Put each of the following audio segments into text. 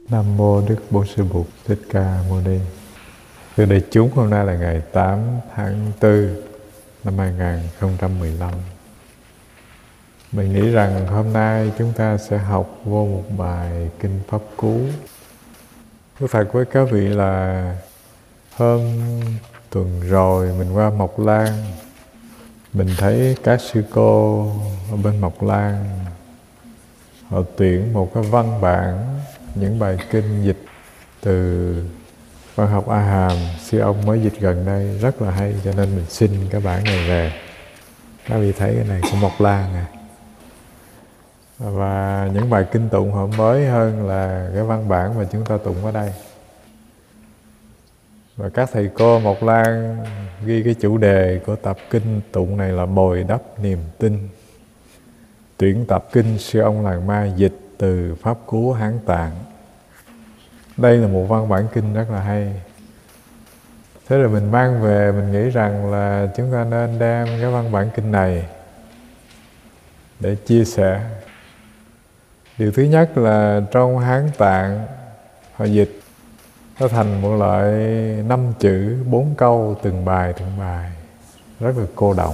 Nam mô Đức Bổn Sư Bụt Thích Ca Mâu Ni. Thưa đại chúng, hôm nay là ngày 8 tháng 4 năm 2015. Mình nghĩ rằng hôm nay chúng ta sẽ học vô một bài kinh Pháp Cú. Nói thật với các vị là hôm tuần rồi mình qua Mộc Lan, mình thấy các sư cô ở bên Mộc Lan họ tuyển một cái văn bản, những bài kinh dịch từ văn học A Hàm, sư ông mới dịch gần đây, rất là hay, cho nên mình xin cái bản này về. Các vị thấy cái này của Mộc Lan à. Và những bài kinh tụng họ mới hơn là cái văn bản mà chúng ta tụng ở đây. Và các thầy cô Mộc Lan ghi cái chủ đề của tập kinh tụng này là bồi đắp niềm tin. Tuyển tập kinh sư ông Làng Ma dịch từ Pháp Cú Hán Tạng. Đây là một văn bản kinh rất là hay. Thế rồi mình mang về, mình nghĩ rằng là chúng ta nên đem cái văn bản kinh này để chia sẻ. Điều thứ nhất là trong Hán Tạng họ dịch nó thành một loại 5 chữ 4 câu từng bài, rất là cô động.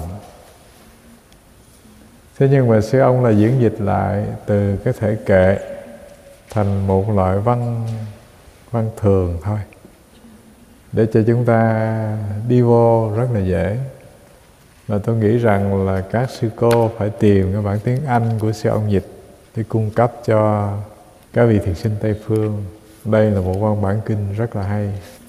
Thế nhưng mà sư ông là diễn dịch lại từ cái thể kệ thành một loại văn thường thôi, để cho chúng ta đi vô rất là dễ. Và tôi nghĩ rằng là các sư cô phải tìm cái bản tiếng Anh của sư ông dịch để cung cấp cho các vị thiền sinh Tây Phương. Đây là một văn bản kinh rất là hay.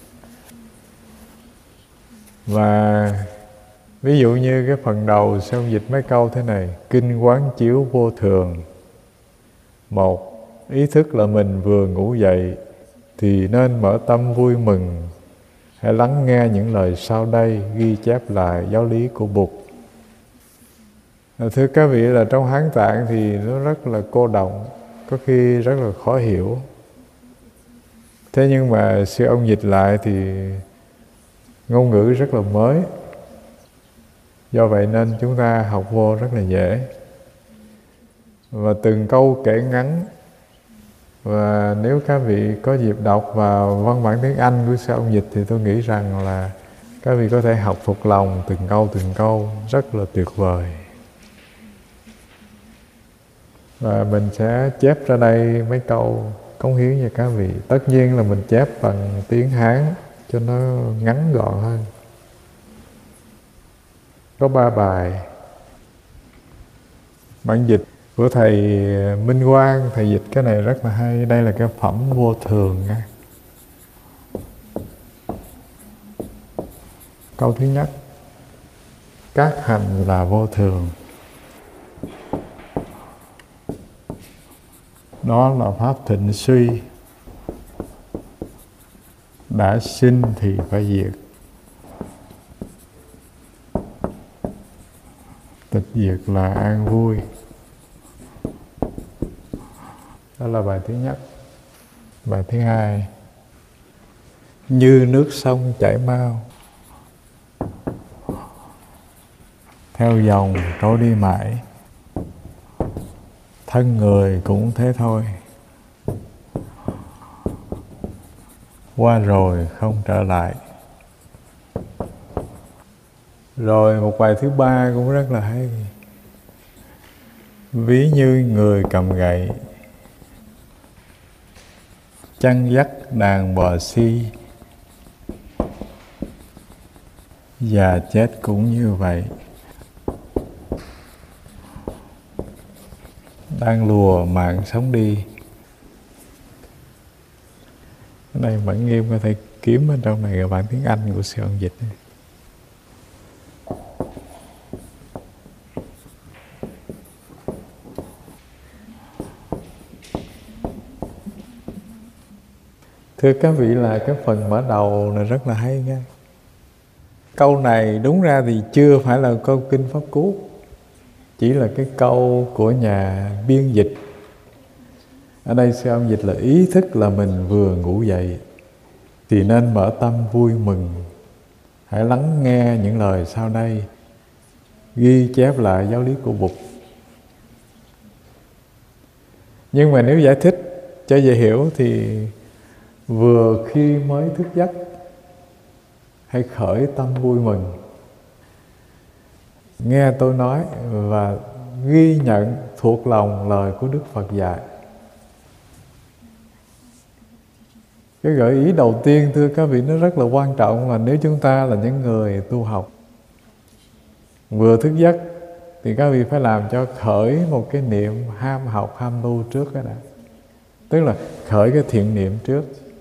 Và ví dụ như cái phần đầu sư ông dịch mấy câu thế này: kinh quán chiếu vô thường. Một, ý thức là mình vừa ngủ dậy thì nên mở tâm vui mừng, hãy lắng nghe những lời sau đây ghi chép lại giáo lý của Bụt. Thưa các vị, là trong Hán Tạng thì nó rất là cô động, có khi rất là khó hiểu. Thế nhưng mà sư ông dịch lại thì ngôn ngữ rất là mới. Do vậy nên chúng ta học vô rất là dễ. Và từng câu kể ngắn. Và nếu các vị có dịp đọc vào văn bản tiếng Anh của sư ông dịch thì tôi nghĩ rằng là các vị có thể học thuộc lòng từng câu rất là tuyệt vời. Và mình sẽ chép ra đây mấy câu cống hiến cho các vị. Tất nhiên là mình chép bằng tiếng Hán cho nó ngắn gọn hơn. Có 3 bài. Bản dịch của thầy Minh Quang, thầy dịch cái này rất là hay. Đây là cái phẩm vô thường nha. Câu thứ nhất: các hành là vô thường. Đó là pháp thịnh suy. Đã sinh thì phải diệt. Tịch diệt là an vui. Đó là bài thứ nhất. Bài thứ hai: như nước sông chảy mau, theo dòng trôi đi mãi. Thân người cũng thế thôi, qua rồi không trở lại. Rồi một bài thứ ba cũng rất là hay: ví như người cầm gậy, chăn dắt đàn bò si. Già chết cũng như vậy, đang lùa mạng sống đi. Cái này Bản Nghiêm có thể kiếm ở trong này là bản tiếng Anh của sư ông dịch. Thưa các vị, là cái phần mở đầu này rất là hay nha. Câu này đúng ra thì chưa phải là câu kinh Pháp Cú, chỉ là cái câu của nhà biên dịch. Ở đây sư ông dịch là ý thức là mình vừa ngủ dậy thì nên mở tâm vui mừng, hãy lắng nghe những lời sau đây ghi chép lại giáo lý của Bụt. Nhưng mà nếu giải thích cho dễ hiểu thì vừa khi mới thức giấc, hãy khởi tâm vui mừng, nghe tôi nói và ghi nhận thuộc lòng lời của Đức Phật dạy. Cái gợi ý đầu tiên thưa các vị nó rất là quan trọng, là nếu chúng ta là những người tu học, vừa thức giấc thì các vị phải làm cho khởi một cái niệm ham học, ham tu trước cái đã. Tức là khởi cái thiện niệm trước.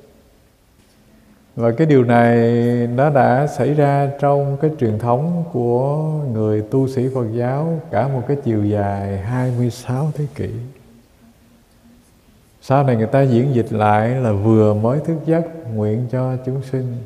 Và cái điều này nó đã xảy ra trong cái truyền thống của người tu sĩ Phật giáo cả một cái chiều dài 26 thế kỷ. Sau này người ta diễn dịch lại là vừa mới thức giấc nguyện cho chúng sinh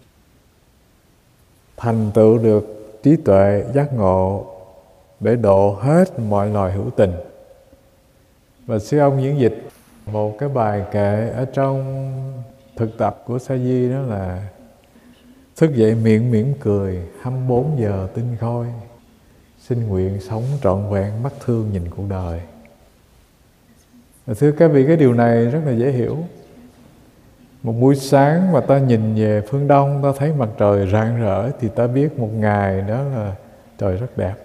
thành tựu được trí tuệ giác ngộ để độ hết mọi loài hữu tình. Và sư ông diễn dịch một cái bài kệ ở trong thực tập của Sa Di, đó là thức dậy miệng mỉm cười 24 giờ tinh khôi, xin nguyện sống trọn vẹn mắt thương nhìn cuộc đời. Thưa các vị, cái điều này rất là dễ hiểu. Một buổi sáng mà ta nhìn về phương đông, ta thấy mặt trời rạng rỡ thì ta biết một ngày đó là trời rất đẹp.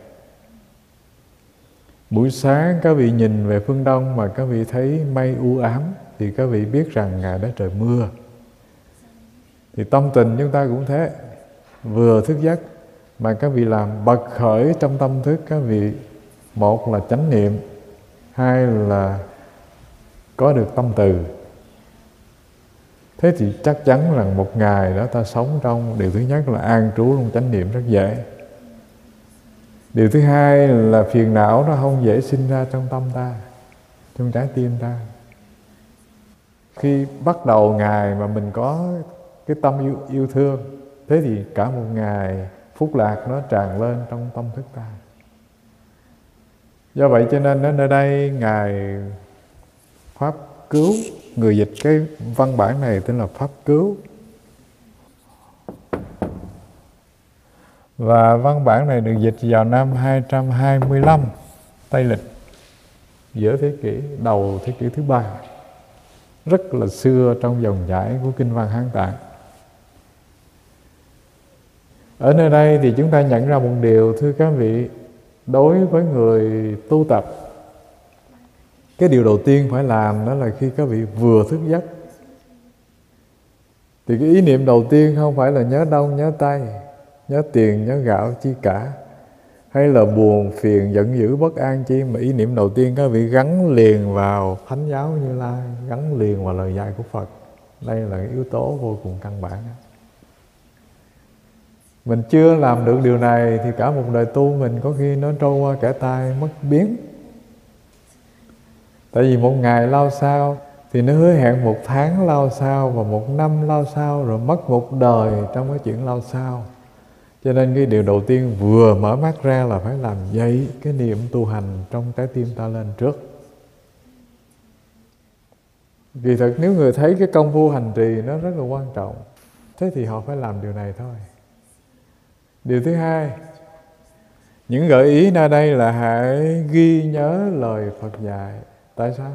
Buổi sáng các vị nhìn về phương đông mà các vị thấy mây u ám thì các vị biết rằng ngày đó trời mưa. Thì tâm tình chúng ta cũng thế. Vừa thức giấc mà các vị làm bật khởi trong tâm thức các vị, một là chánh niệm, hai là có được tâm từ. Thế thì chắc chắn rằng một ngày đó ta sống trong điều thứ nhất là an trú trong chánh niệm rất dễ. Điều thứ hai là phiền não nó không dễ sinh ra trong tâm ta, trong trái tim ta. Khi bắt đầu ngày mà mình có cái tâm yêu thương, thế thì cả một ngày phúc lạc nó tràn lên trong tâm thức ta. Do vậy cho nên ở đây Ngài Pháp Cứu, người dịch cái văn bản này tên là Pháp Cứu. Và văn bản này được dịch vào năm 225 Tây Lịch, giữa thế kỷ, đầu thế kỷ thứ 3, rất là xưa trong dòng chảy của Kinh văn Hán Tạng. Ở nơi đây thì chúng ta nhận ra một điều, thưa các vị, đối với người tu tập, cái điều đầu tiên phải làm đó là khi các vị vừa thức giấc thì cái ý niệm đầu tiên không phải là nhớ đông nhớ tây, nhớ tiền nhớ gạo chi cả, hay là buồn phiền giận dữ bất an chi, mà ý niệm đầu tiên các vị gắn liền vào Thánh giáo Như Lai, gắn liền vào lời dạy của Phật. Đây là cái yếu tố vô cùng căn bản. Mình chưa làm được điều này thì cả một đời tu mình có khi nó trôi qua kẻ tai mất biến. Tại vì một ngày lao sao thì nó hứa hẹn một tháng lao sao và một năm lao sao, rồi mất một đời trong cái chuyện lao sao. Cho nên cái điều đầu tiên vừa mở mắt ra là phải làm dậy cái niệm tu hành trong trái tim ta lên trước. Vì thật nếu người thấy cái công phu hành trì nó rất là quan trọng, thế thì họ phải làm điều này thôi. Điều thứ hai, những gợi ý ra đây là hãy ghi nhớ lời Phật dạy. Tại sao?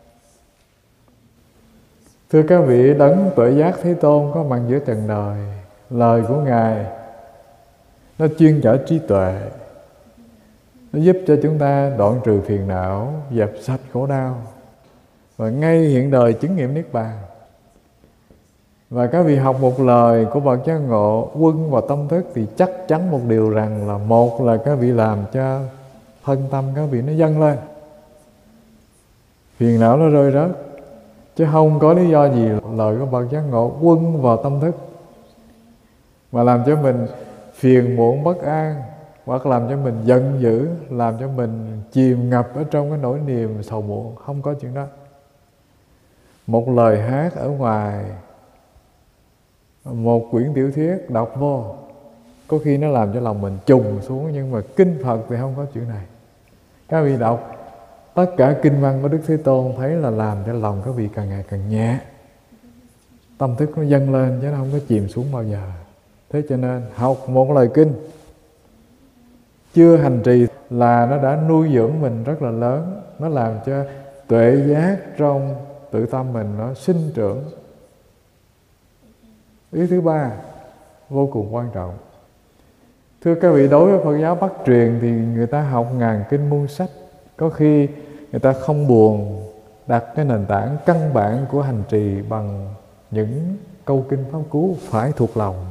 Thưa các vị, đấng tuệ giác Thế Tôn có mặt giữa trần đời, lời của Ngài nó chuyên chở trí tuệ, nó giúp cho chúng ta đoạn trừ phiền não, dẹp sạch khổ đau và ngay hiện đời chứng nghiệm Niết Bàn. Và các vị học một lời của bậc giác ngộ quân vào tâm thức thì chắc chắn một điều rằng là, một là các vị làm cho thân tâm các vị nó dâng lên, phiền não nó rơi rớt, chứ không có lý do gì lời của bậc giác ngộ quân vào tâm thức mà làm cho mình phiền muộn bất an, hoặc làm cho mình giận dữ, làm cho mình chìm ngập ở trong cái nỗi niềm sầu muộn. Không có chuyện đó. Một lời hát ở ngoài, một quyển tiểu thuyết đọc vô, có khi nó làm cho lòng mình trùng xuống, nhưng mà kinh Phật thì không có chuyện này. Các vị đọc tất cả kinh văn của Đức Thế Tôn thấy là làm cho lòng các vị càng ngày càng nhẹ, tâm thức nó dâng lên chứ nó không có chìm xuống bao giờ. Thế cho nên học một lời kinh chưa hành trì là nó đã nuôi dưỡng mình rất là lớn. Nó làm cho tuệ giác trong tự tâm mình nó sinh trưởng. Ý thứ ba vô cùng quan trọng. Thưa các vị, đối với Phật giáo Bắc truyền thì người ta học ngàn kinh muôn sách, có khi người ta không buồn đặt cái nền tảng căn bản của hành trì bằng những câu kinh pháp cú phải thuộc lòng.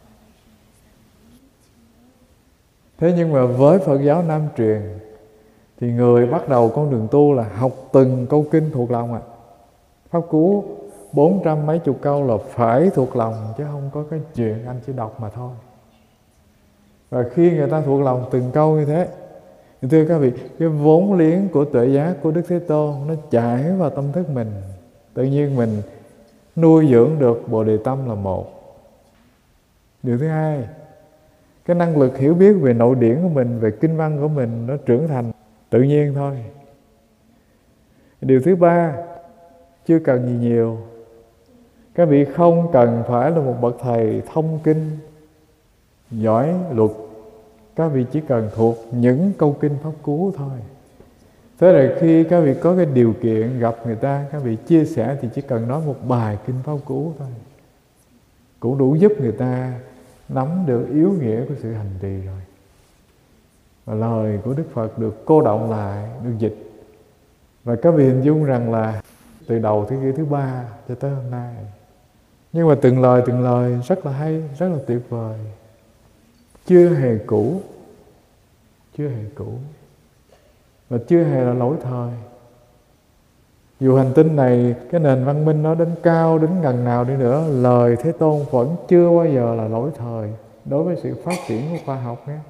Thế nhưng mà với Phật giáo Nam truyền thì người bắt đầu con đường tu là học từng câu kinh thuộc lòng. Pháp cú 400 mấy chục câu là phải thuộc lòng, chứ không có cái chuyện anh chỉ đọc mà thôi. Và khi người ta thuộc lòng từng câu như thế, thì thưa các vị, cái vốn liếng của tuệ giác của Đức Thế Tôn nó chảy vào tâm thức mình. Tự nhiên mình nuôi dưỡng được Bồ Đề Tâm là một. Điều thứ hai, cái năng lực hiểu biết về nội điển của mình, về kinh văn của mình nó trưởng thành tự nhiên thôi. Điều thứ ba, chưa cần gì nhiều. Các vị không cần phải là một bậc thầy thông kinh, giỏi luật. Các vị chỉ cần thuộc những câu kinh pháp cú thôi. Thế là khi các vị có cái điều kiện gặp người ta, các vị chia sẻ thì chỉ cần nói một bài kinh pháp cú thôi, cũng đủ giúp người ta nắm được yếu nghĩa của sự hành trì rồi. Và lời của Đức Phật được cô đọng lại, được dịch. Và các vị hình dung rằng là từ đầu thế kỷ thứ ba cho tới hôm nay. Nhưng mà từng lời rất là hay, rất là tuyệt vời. Chưa hề cũ. Chưa hề cũ. Và chưa hề là lỗi thời. Dù hành tinh này, cái nền văn minh nó đến cao, đến gần nào đi nữa, lời Thế Tôn vẫn chưa bao giờ là lỗi thời đối với sự phát triển của khoa học nhé.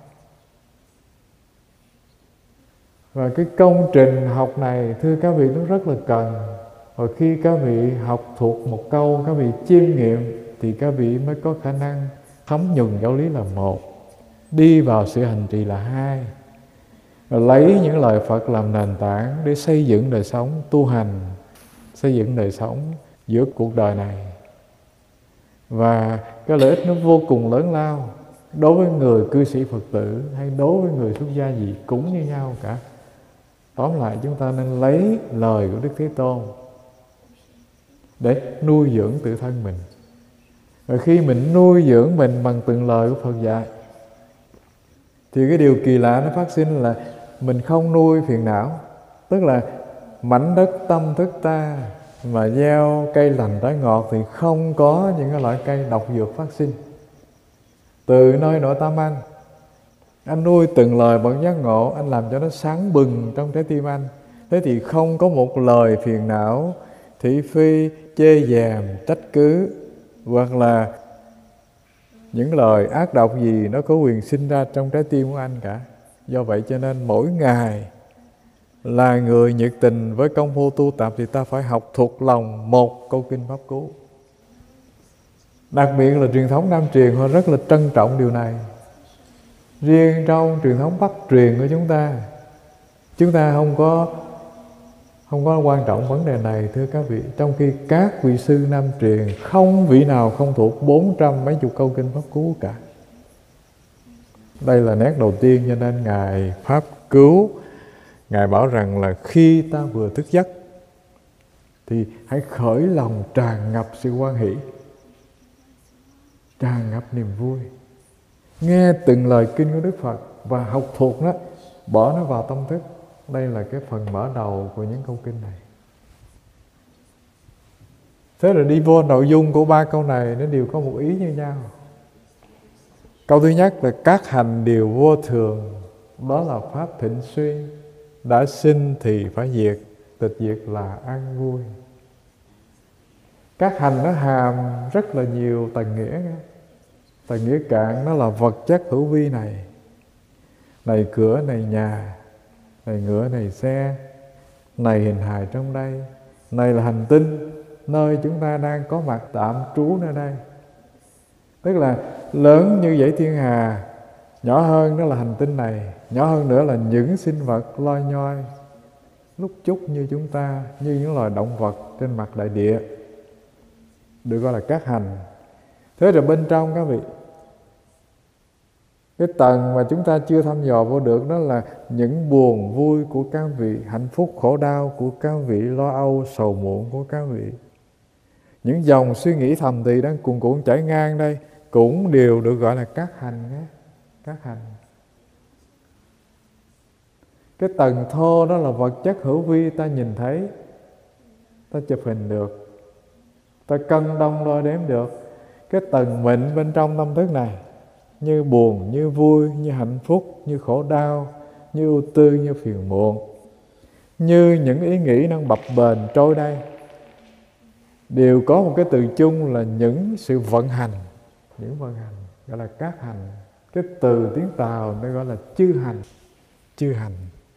Và cái công trình học này, thưa các vị, nó rất là cần. Và khi các vị học thuộc một câu, các vị chiêm nghiệm, thì các vị mới có khả năng thấm nhuần giáo lý là một, đi vào sự hành trì là hai, và lấy những lời Phật làm nền tảng để xây dựng đời sống tu hành, xây dựng đời sống giữa cuộc đời này. Và cái lợi ích nó vô cùng lớn lao. Đối với người cư sĩ Phật tử hay đối với người xuất gia gì cũng như nhau cả. Tóm lại, chúng ta nên lấy lời của Đức Thế Tôn để nuôi dưỡng tự thân mình. Và khi mình nuôi dưỡng mình bằng từng lời của Phật dạy, thì cái điều kỳ lạ nó phát sinh là mình không nuôi phiền não. Tức là mảnh đất tâm thức ta mà gieo cây lành trái ngọt thì không có những cái loại cây độc dược phát sinh. Từ nơi nội tâm anh nuôi từng lời bậc giác ngộ, anh làm cho nó sáng bừng trong trái tim anh. Thế thì không có một lời phiền não, thị phi, chê dèm, trách cứ, hoặc là những lời ác độc gì nó có quyền sinh ra trong trái tim của anh cả. Do vậy cho nên mỗi ngày là người nhiệt tình với công phu tu tập thì ta phải học thuộc lòng một câu kinh pháp cú. Đặc biệt là truyền thống Nam truyền họ rất là trân trọng điều này. Riêng trong truyền thống Bắc truyền của chúng ta không có quan trọng vấn đề này, thưa các vị. Trong khi các vị sư Nam truyền không vị nào không thuộc 400 mấy chục câu kinh pháp cú cả. Đây là nét đầu tiên, cho nên Ngài Pháp Cứu, Ngài bảo rằng là khi ta vừa thức giấc thì hãy khởi lòng tràn ngập sự hoan hỷ, tràn ngập niềm vui, nghe từng lời kinh của Đức Phật và học thuộc nó, bỏ nó vào tâm thức. Đây là cái phần mở đầu của những câu kinh này. Thế rồi đi vô nội dung của ba câu này, nó đều có một ý như nhau. Câu thứ nhất là các hành đều vô thường, đó là pháp thịnh suy, đã sinh thì phải diệt, tịch diệt là an vui. Các hành nó hàm rất là nhiều tầng nghĩa. Tầng nghĩa cạn nó là vật chất hữu vi này. Này cửa, này nhà, này ngựa, này xe, này hình hài trong đây, này là hành tinh, nơi chúng ta đang có mặt tạm trú nơi đây. Tức là lớn như dãy thiên hà, nhỏ hơn đó là hành tinh này, nhỏ hơn nữa là những sinh vật loi nhoi, lúc chúc như chúng ta, như những loài động vật trên mặt đại địa, được gọi là các hành. Thế rồi bên trong các vị, Cái tầng mà chúng ta chưa thăm dò vô được đó là những buồn vui của các vị, hạnh phúc khổ đau của các vị, lo âu sầu muộn của các vị. Những dòng suy nghĩ thầm thì đang cuồn cuộn chảy ngang đây cũng đều được gọi là các hành nhé. Các hành. Cái tầng thô đó là vật chất hữu vi, ta nhìn thấy, ta chụp hình được, ta cân đong đo đếm được. Cái tầng mịn bên trong tâm thức này, như buồn, như vui, như hạnh phúc, như khổ đau, như ưu tư, như phiền muộn, như những ý nghĩ đang bập bềnh trôi đây, đều có một cái từ chung là những sự vận hành. Những vận hành gọi là các hành. Cái từ tiếng Tàu nó gọi là chư hành. Chư hành.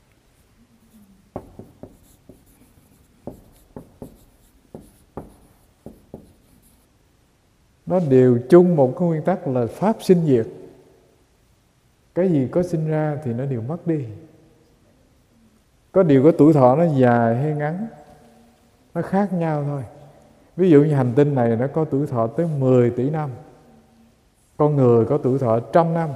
Nó đều chung một cái nguyên tắc là pháp sinh diệt. Cái gì có sinh ra thì nó đều mất đi. Có điều có tuổi thọ nó dài hay ngắn, nó khác nhau thôi. Ví dụ như hành tinh này nó có tuổi thọ tới 10 tỷ năm. Con người có tuổi thọ 100 năm.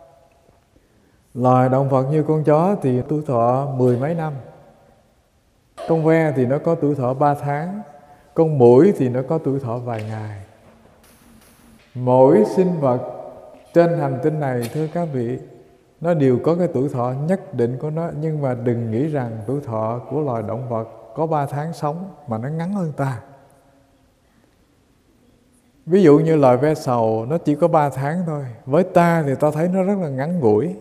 Loài động vật như con chó thì tuổi thọ 10 mấy năm. Con ve thì nó có tuổi thọ 3 tháng. Con muỗi thì nó có tuổi thọ vài ngày. Mỗi sinh vật trên hành tinh này, thưa các vị, nó đều có cái tuổi thọ nhất định của nó. Nhưng mà đừng nghĩ rằng tuổi thọ của loài động vật có 3 tháng sống mà nó ngắn hơn ta. Ví dụ như loài ve sầu nó chỉ có 3 tháng thôi. Với ta thì ta thấy nó rất là ngắn ngủi.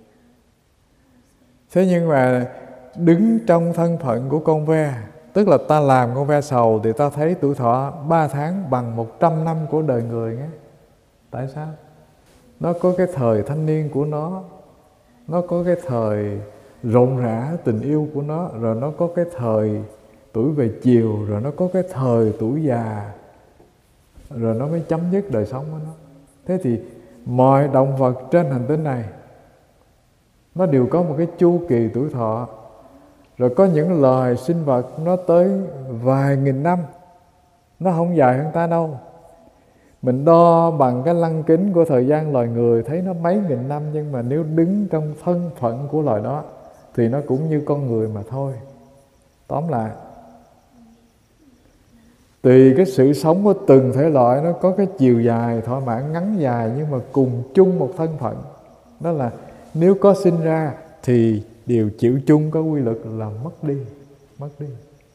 Thế nhưng mà đứng trong thân phận của con ve, tức là ta làm con ve sầu, thì ta thấy tuổi thọ 3 tháng bằng 100 năm của đời người nghe. Tại sao? Nó có cái thời thanh niên của nó có cái thời rộn rã tình yêu của nó, rồi nó có cái thời tuổi về chiều, rồi nó có cái thời tuổi già, rồi nó mới chấm dứt đời sống của nó. Thế thì mọi động vật trên hành tinh này nó đều có một cái chu kỳ tuổi thọ. Rồi có những loài sinh vật nó tới vài nghìn năm, nó không dài hơn ta đâu. Mình đo bằng cái lăng kính của thời gian loài người thấy nó mấy nghìn năm, nhưng mà nếu đứng trong thân phận của loài đó thì nó cũng như con người mà thôi. Tóm lại, tùy cái sự sống của từng thể loại nó có cái chiều dài, thọ mãn ngắn dài, nhưng mà cùng chung một thân phận. Đó là nếu có sinh ra thì đều chịu chung có quy luật là mất đi. Mất đi.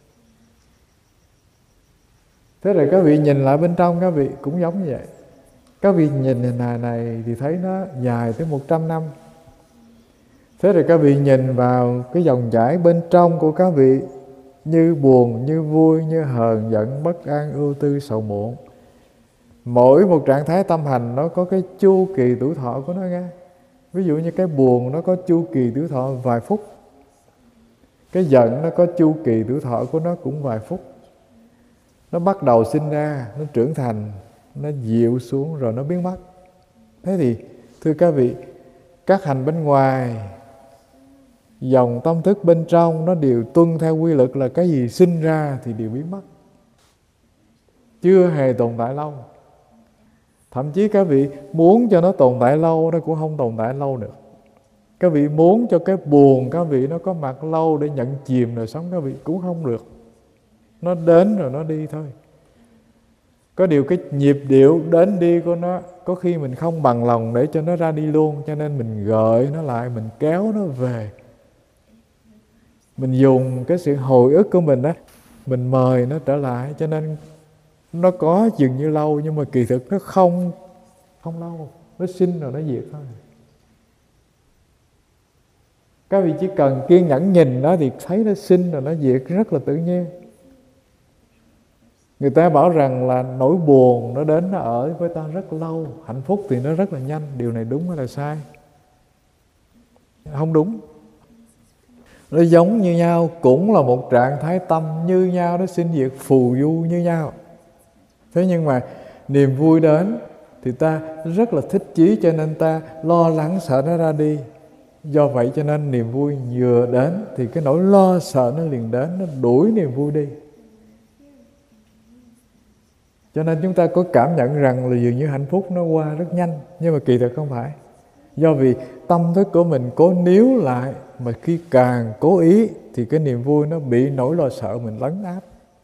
Thế rồi các vị nhìn lại bên trong, các vị cũng giống như vậy. Các vị nhìn hình hài này thì thấy nó dài tới 100 năm. Thế rồi các vị nhìn vào cái dòng chảy bên trong của các vị, như buồn, như vui, như hờn, giận, bất an, ưu tư, sầu muộn. Mỗi một trạng thái tâm hành nó có cái chu kỳ tuổi thọ của nó nghe. Ví dụ như cái buồn nó có chu kỳ tuổi thọ vài phút. Cái giận nó có chu kỳ tuổi thọ của nó cũng vài phút. Nó bắt đầu sinh ra, nó trưởng thành, nó dịu xuống rồi nó biến mất. Thế thì thưa các vị, các hành bên ngoài, dòng tâm thức bên trong nó đều tuân theo quy luật là cái gì sinh ra thì đều biến mất, chưa hề tồn tại lâu. Thậm chí các vị muốn cho nó tồn tại lâu, nó cũng không tồn tại lâu được. Các vị muốn cho cái buồn các vị nó có mặt lâu để nhận chìm đời sống các vị cũng không được. Nó đến rồi nó đi thôi. Có điều cái nhịp điệu đến đi của nó có khi mình không bằng lòng để cho nó ra đi luôn, cho nên mình gợi nó lại, mình kéo nó về. Mình dùng cái sự hồi ức của mình đó, mình mời nó trở lại, cho nên nó có dường như lâu nhưng mà kỳ thực nó không lâu. Nó sinh rồi nó diệt thôi. Các vị chỉ cần kiên nhẫn nhìn nó thì thấy nó sinh rồi nó diệt rất là tự nhiên. Người ta bảo rằng là nỗi buồn nó đến nó ở với ta rất lâu, hạnh phúc thì nó rất là nhanh. Điều này đúng hay là sai? Không đúng. Nó giống như nhau, cũng là một trạng thái tâm như nhau, nó sinh diệt phù du như nhau. Thế nhưng mà niềm vui đến thì ta rất là thích chí, cho nên ta lo lắng sợ nó ra đi. Do vậy cho nên niềm vui vừa đến thì cái nỗi lo sợ nó liền đến, nó đuổi niềm vui đi. Cho nên chúng ta có cảm nhận rằng là dường như hạnh phúc nó qua rất nhanh, nhưng mà kỳ thực không phải. Do vì tâm thức của mình cố níu lại, mà khi càng cố ý thì cái niềm vui nó bị nỗi lo sợ mình lấn áp.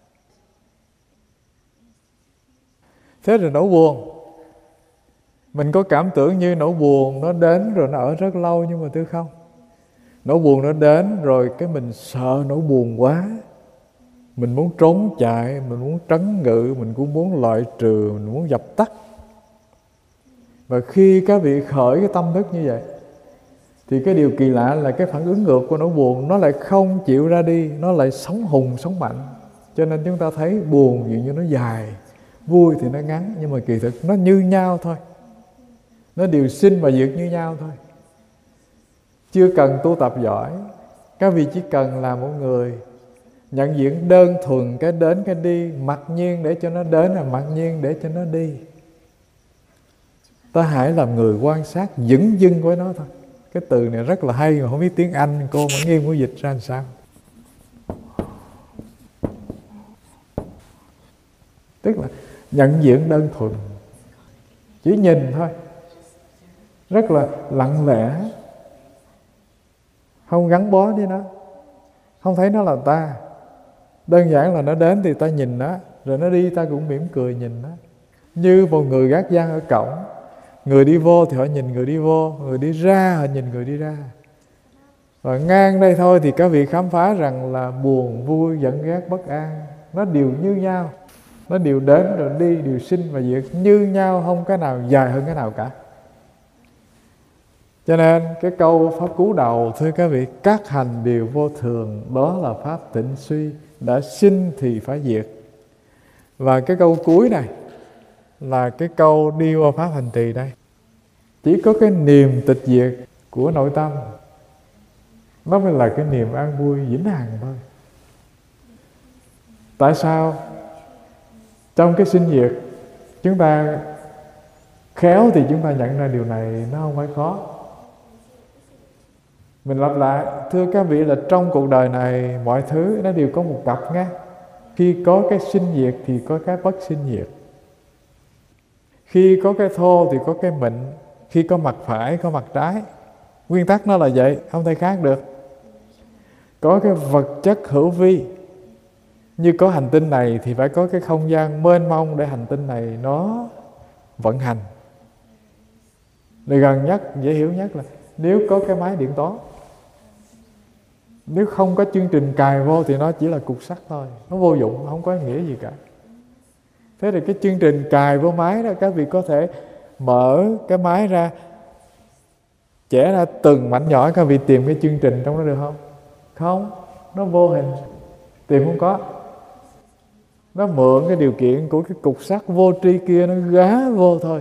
Thế rồi nỗi buồn, mình có cảm tưởng như nỗi buồn nó đến rồi nó ở rất lâu, nhưng mà tôi không. Nỗi buồn nó đến rồi cái mình sợ nỗi buồn quá, mình muốn trốn chạy, mình muốn trấn ngự, mình cũng muốn loại trừ, mình muốn dập tắt. Và khi các vị khởi cái tâm thức như vậy thì cái điều kỳ lạ là cái phản ứng ngược của nỗi buồn nó lại không chịu ra đi, nó lại sống hùng, sống mạnh. Cho nên chúng ta thấy buồn dường như nó dài, vui thì nó ngắn, nhưng mà kỳ thực nó như nhau thôi. Nó đều sinh và diệt như nhau thôi. Chưa cần tu tập giỏi, các vị chỉ cần là một người nhận diện đơn thuần cái đến cái đi, mặc nhiên để cho nó đến là mặc nhiên để cho nó đi. Ta hãy làm người quan sát dửng dưng với nó thôi. Cái từ này rất là hay mà không biết tiếng Anh cô mà nghiên cứu dịch ra làm sao. Tức là nhận diện đơn thuần, chỉ nhìn thôi, rất là lặng lẽ, không gắn bó với nó, không thấy nó là ta. Đơn giản là nó đến thì ta nhìn nó, rồi nó đi ta cũng mỉm cười nhìn nó. Như một người gác giang ở cổng, người đi vô thì họ nhìn người đi vô, người đi ra họ nhìn người đi ra. Và ngang đây thôi thì các vị khám phá rằng là buồn, vui, giận, ghét, bất an nó đều như nhau. Nó đều đến rồi đi, đều sinh và diệt như nhau, không cái nào dài hơn cái nào cả. Cho nên cái câu pháp cú đầu, thưa các vị, các hành đều vô thường, đó là pháp tịnh suy, đã sinh thì phải diệt. Và cái câu cuối này là cái câu đi qua pháp hành trì đây. Chỉ có cái niềm tịch diệt của nội tâm, nó mới là cái niềm an vui vĩnh hằng thôi. Tại sao trong cái sinh diệt chúng ta khéo thì chúng ta nhận ra điều này nó không phải khó. Mình lặp lại, thưa các vị, là trong cuộc đời này mọi thứ nó đều có một cặp nghe. Khi có cái sinh diệt thì có cái bất sinh diệt. Khi có cái thô thì có cái mịn. Khi có mặt phải có mặt trái. Nguyên tắc nó là vậy, không thể khác được. Có cái vật chất hữu vi, như có hành tinh này thì phải có cái không gian mênh mông để hành tinh này nó vận hành. Để gần nhất, dễ hiểu nhất là nếu có cái máy điện toán, nếu không có chương trình cài vô thì nó chỉ là cục sắt thôi, nó vô dụng, không có ý nghĩa gì cả. Thế thì cái chương trình cài vô máy đó, các vị có thể mở cái máy ra, chẻ ra từng mảnh nhỏ, các vị tìm cái chương trình trong đó được không? Không, nó vô hình, tìm không có. Nó mượn cái điều kiện của cái cục sắt vô tri kia, nó gá vô thôi.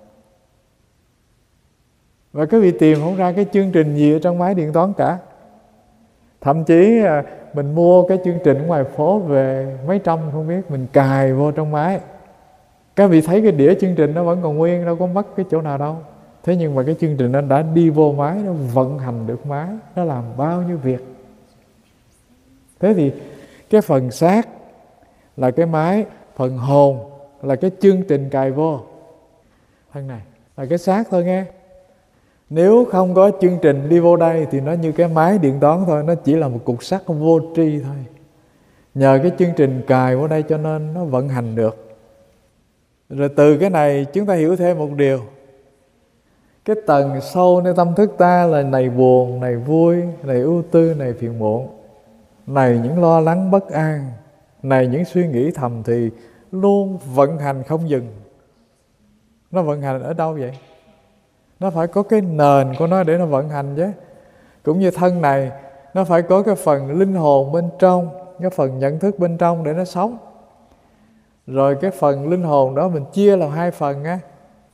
Và các vị tìm không ra cái chương trình gì ở trong máy điện toán cả. Thậm chí mình mua cái chương trình ở ngoài phố về mấy trăm không biết, mình cài vô trong máy, các vị thấy cái đĩa chương trình nó vẫn còn nguyên, đâu có mất cái chỗ nào đâu. Thế nhưng mà cái chương trình nó đã đi vô máy, nó vận hành được máy, nó làm bao nhiêu việc. Thế thì cái phần xác là cái máy, phần hồn là cái chương trình cài vô. Phần này là cái xác thôi nghe. Nếu không có chương trình đi vô đây thì nó như cái máy điện toán thôi, nó chỉ là một cục sắt vô tri thôi. Nhờ cái chương trình cài vô đây cho nên nó vận hành được. Rồi từ cái này chúng ta hiểu thêm một điều. Cái tầng sâuในtâm thức ta là này buồn, này vui, này ưu tư, này phiền muộn, này những lo lắng bất an, này những suy nghĩ thầm thì luôn vận hành không dừng. Nó vận hành ở đâu vậy? Nó phải có cái nền của nó để nó vận hành chứ. Cũng như thân này, nó phải có cái phần linh hồn bên trong, cái phần nhận thức bên trong để nó sống. Rồi cái phần linh hồn đó mình chia làm hai phần á.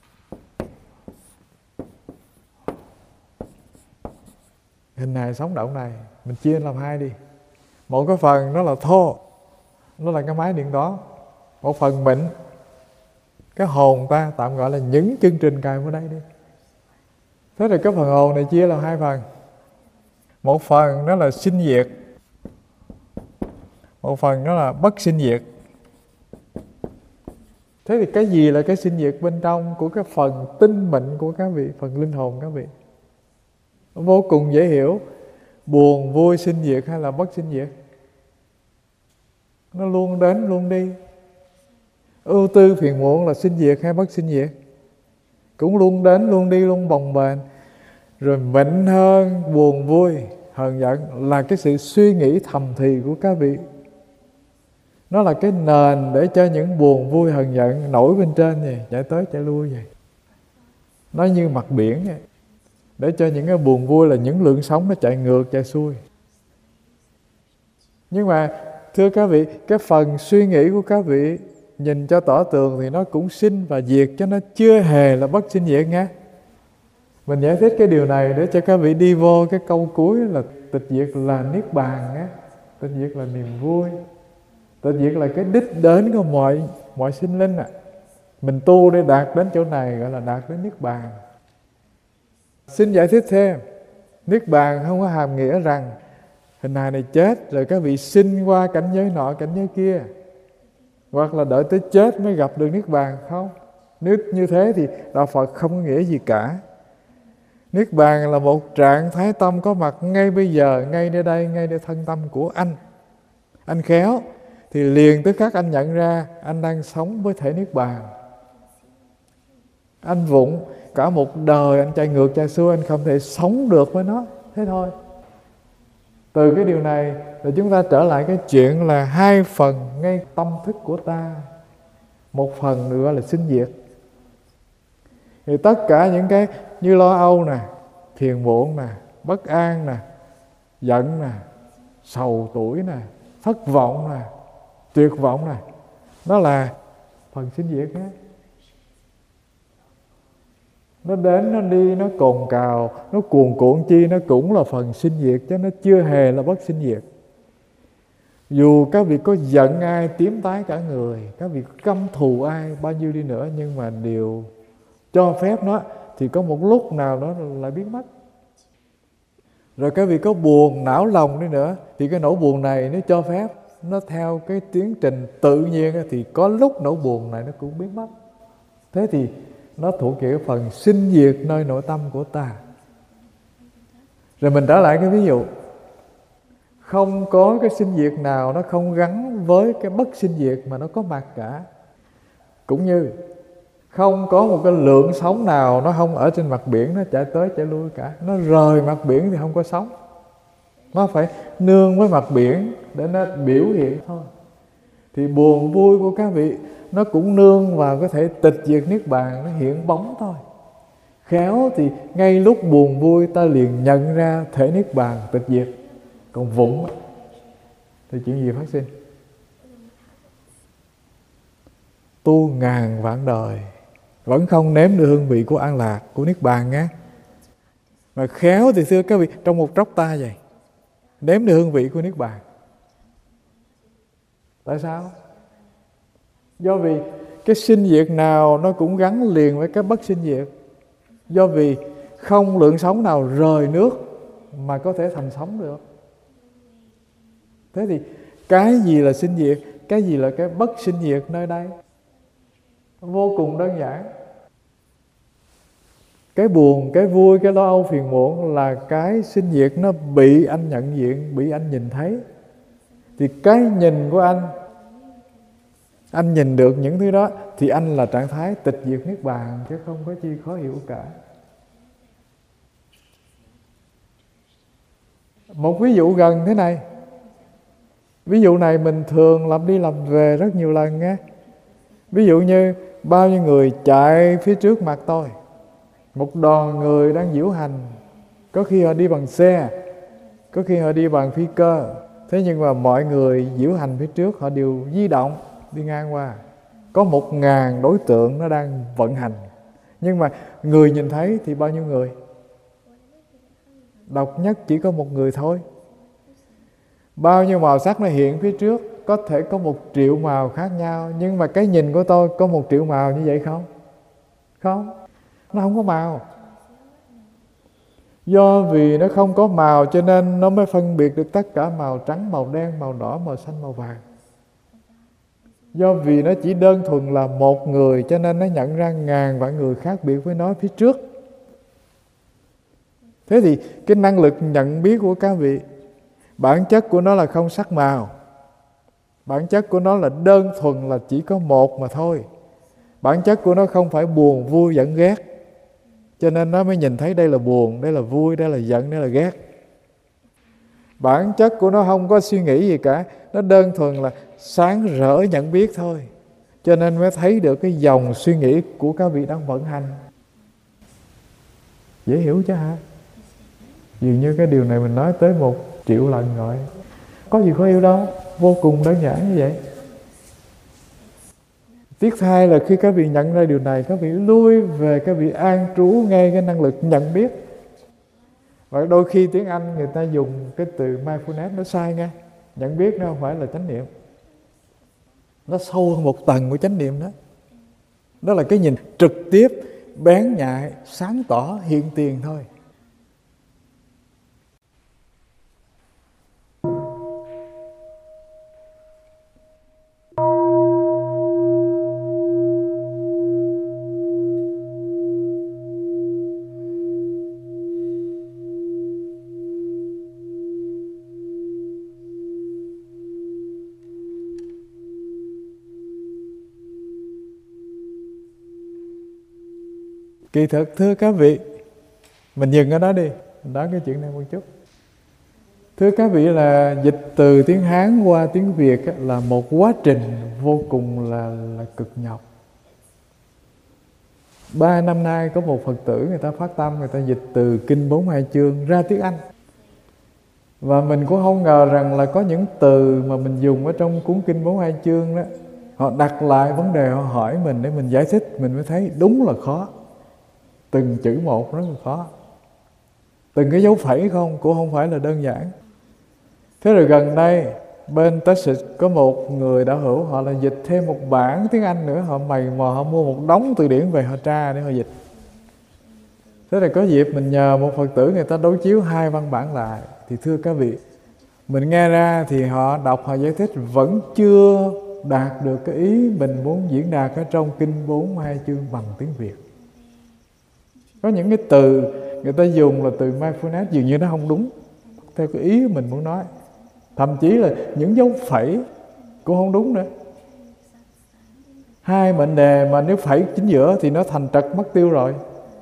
Hình hài sống động này mình chia làm hai đi. Một cái phần nó là thô, nó là cái máy điện toán. Một phần mịn, cái hồn ta tạm gọi là những chương trình cài vào đây đi. Thế rồi cái phần hồn này chia làm hai phần. Một phần nó là sinh diệt, một phần nó là bất sinh diệt. Thế thì cái gì là cái sinh diệt bên trong của cái phần tinh mịn của các vị, phần linh hồn các vị? vô cùng dễ hiểu. Buồn, vui, sinh diệt hay là bất sinh diệt? Nó luôn đến, luôn đi. Ưu tư, phiền muộn là sinh diệt hay bất sinh diệt? Cũng luôn đến, luôn đi, luôn bồng bềnh. Rồi mệnh hơn, buồn, vui, hờn giận là cái sự suy nghĩ thầm thì của các vị. Nó là cái nền để cho những buồn, vui, hờn giận nổi bên trên vậy, chạy tới chạy lui vậy. Nó như mặt biển vậy, để cho những cái buồn vui là những lượng sóng nó chạy ngược, chạy xuôi. Nhưng mà thưa các vị, cái phần suy nghĩ của các vị nhìn cho tỏ tường thì nó cũng sinh và diệt, cho nó chưa hề là bất sinh diệt nha. Mình giải thích cái điều này để cho các vị đi vô cái câu cuối là tịch diệt là niết bàn á. Tịch diệt là niềm vui. Tịch diệt là cái đích đến của mọi sinh linh ạ. Mình tu để đạt đến chỗ này gọi là đạt đến niết bàn. Xin giải thích thêm, niết bàn không có hàm nghĩa rằng hình hài này chết rồi các vị sinh qua cảnh giới nọ cảnh giới kia, hoặc là đợi tới chết mới gặp được niết bàn. Không, nếu như thế thì đạo Phật không có nghĩa gì cả. Niết bàn là một trạng thái tâm có mặt ngay bây giờ, ngay nơi đây, ngay nơi thân tâm của anh. Anh khéo thì liền tức khắc anh nhận ra anh đang sống với thể niết bàn. Anh vụng, cả một đời anh chạy ngược chạy xuôi, anh không thể sống được với nó. Thế thôi. Từ cái điều này là chúng ta trở lại cái chuyện là hai phần ngay tâm thức của ta. Một phần nữa là sinh diệt. Thì tất cả những cái như lo âu nè, phiền muộn nè, bất an nè, giận nè, sầu tuổi nè, thất vọng nè, tuyệt vọng nè, nó là phần sinh diệt hết. Nó đến, nó đi, nó cồn cào, nó cuồn cuộn chi, nó cũng là phần sinh diệt, chứ nó chưa hề là bất sinh diệt. Dù các vị có giận ai tím tái cả người, các vị căm thù ai bao nhiêu đi nữa, nhưng mà điều cho phép nó thì có một lúc nào đó lại biến mất. Rồi các vị có buồn, não lòng đi nữa, thì cái nỗi buồn này nếu cho phép nó theo cái tiến trình tự nhiên thì có lúc nỗi buồn này nó cũng biến mất. Thế thì nó thuộc về cái phần sinh diệt nơi nội tâm của ta. Rồi mình trở lại cái ví dụ, không có cái sinh diệt nào nó không gắn với cái bất sinh diệt mà nó có mặt cả. Cũng như không có một cái lượng sóng nào nó không ở trên mặt biển, nó chạy tới chạy lui cả. Nó rời mặt biển thì không có sóng, nó phải nương với mặt biển để nó biểu hiện thôi. Thì buồn vui của các vị nó cũng nương vào cái thể tịch diệt niết bàn, nó hiện bóng thôi. Khéo thì ngay lúc buồn vui ta liền nhận ra thể niết bàn tịch diệt. Còn vụng thì chuyện gì phát sinh? Tu ngàn vạn đời vẫn không nếm được hương vị của an lạc, của niết bàn nhé. Mà khéo thì thưa các vị, trong một tróc ta vậy nếm được hương vị của niết bàn. Tại sao? Do vì cái sinh diệt nào nó cũng gắn liền với cái bất sinh diệt. Do vì không lượng sóng nào rời nước mà có thể thành sóng được. Thế thì cái gì là sinh diệt, cái gì là cái bất sinh diệt nơi đây? Vô cùng đơn giản. Cái buồn, cái vui, cái lo âu phiền muộn là cái sinh diệt, nó bị anh nhận diện, bị anh nhìn thấy. Thì cái nhìn của anh nhìn được những thứ đó thì anh là trạng thái tịch diệt niết bàn, chứ không có chi khó hiểu cả. Một ví dụ gần thế này. Ví dụ này mình thường lặp đi lặp về rất nhiều lần nghe. Ví dụ như bao nhiêu người chạy phía trước mặt tôi, một đoàn người đang diễu hành. Có khi họ đi bằng xe, có khi họ đi bằng phi cơ. Thế nhưng mà mọi người diễu hành phía trước họ đều di động đi ngang qua. Có 1000 đối tượng nó đang vận hành. Nhưng mà người nhìn thấy thì bao nhiêu người? Độc nhất chỉ có một người thôi. Bao nhiêu màu sắc nó hiện phía trước, có thể có 1 triệu màu khác nhau, nhưng mà cái nhìn của tôi có 1 triệu màu như vậy không? Không, nó không có màu. Do vì nó không có màu cho nên nó mới phân biệt được tất cả màu trắng, màu đen, màu đỏ, màu xanh, màu vàng. Do vì nó chỉ đơn thuần là một người cho nên nó nhận ra ngàn vạn người khác biệt với nó phía trước. Thế thì cái năng lực nhận biết của các vị, bản chất của nó là không sắc màu. Bản chất của nó là đơn thuần là chỉ có một mà thôi. Bản chất của nó không phải buồn, vui, giận, ghét. Cho nên nó mới nhìn thấy đây là buồn, đây là vui, đây là giận, đây là ghét. Bản chất của nó không có suy nghĩ gì cả. Nó đơn thuần là sáng rỡ nhận biết thôi. Cho nên mới thấy được cái dòng suy nghĩ của các vị đang vận hành. Dễ hiểu chứ hả? Dường như cái điều này mình nói tới 1 triệu lần rồi. Có gì khó hiểu đâu, vô cùng đơn giản như vậy. Tiếc thay là khi các vị nhận ra điều này, các vị lui về, các vị an trú ngay cái năng lực nhận biết. Và đôi khi tiếng Anh người ta dùng cái từ mindfulness nó sai nghe. Nhận biết nó không phải là chánh niệm. Nó sâu hơn một tầng của chánh niệm đó. Đó là cái nhìn trực tiếp, bén nhạy, sáng tỏ, hiện tiền thôi. Kỳ thực thưa các vị, mình dừng ở đó đi, mình nói cái chuyện này một chút. Thưa các vị, là dịch từ tiếng Hán qua tiếng Việt là một quá trình vô cùng là cực nhọc. 3 năm nay có một Phật tử người ta phát tâm, người ta dịch từ Kinh 42 chương ra tiếng Anh. Và mình cũng không ngờ rằng là có những từ mà mình dùng ở trong cuốn Kinh 42 chương đó, họ đặt lại vấn đề, họ hỏi mình để mình giải thích, mình mới thấy đúng là khó. Từng chữ một rất là khó. Từng cái dấu phẩy không cũng không phải là đơn giản. Thế rồi gần đây bên Texas có một người đạo hữu, họ là dịch thêm một bản tiếng Anh nữa. Họ mày mò, họ mua một đống từ điển về họ tra để họ dịch. Thế rồi có dịp mình nhờ một Phật tử người ta đối chiếu 2 văn bản lại. Thì thưa các vị, mình nghe ra thì họ đọc, họ giải thích vẫn chưa đạt được cái ý mình muốn diễn đạt ở trong Kinh 42 chương bằng tiếng Việt. Có những cái từ người ta dùng là từ mindfulness dường như nó không đúng theo cái ý mình muốn nói. Thậm chí là những dấu phẩy cũng không đúng nữa. 2 mệnh đề mà nếu phẩy chính giữa thì nó thành trật mất tiêu rồi.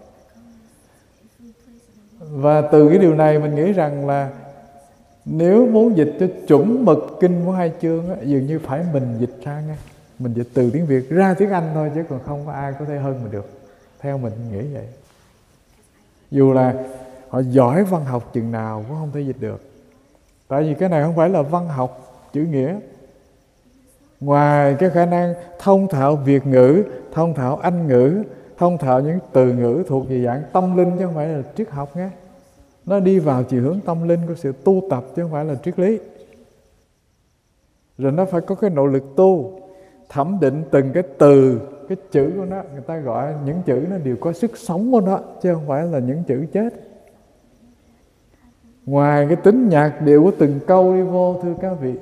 Và từ cái điều này mình nghĩ rằng là nếu muốn dịch cho chuẩn mực Kinh 42 chương á, dường như phải mình dịch ra nghe. Mình dịch từ tiếng Việt ra tiếng Anh thôi, chứ còn không có ai có thể hơn mình được. Theo mình nghĩ vậy. Dù là họ giỏi văn học chừng nào cũng không thể dịch được. Tại vì cái này không phải là văn học chữ nghĩa. Ngoài cái khả năng thông thạo Việt ngữ, thông thạo Anh ngữ, thông thạo những từ ngữ thuộc về dạng tâm linh chứ không phải là triết học nghe. Nó đi vào chiều hướng tâm linh của sự tu tập chứ không phải là triết lý. Rồi nó phải có cái nội lực tu, thẩm định từng cái từ, cái chữ của nó. Người ta gọi những chữ nó đều có sức sống của nó, chứ không phải là những chữ chết. Ngoài cái tính nhạc điệu của từng câu đi vô, thưa các vị,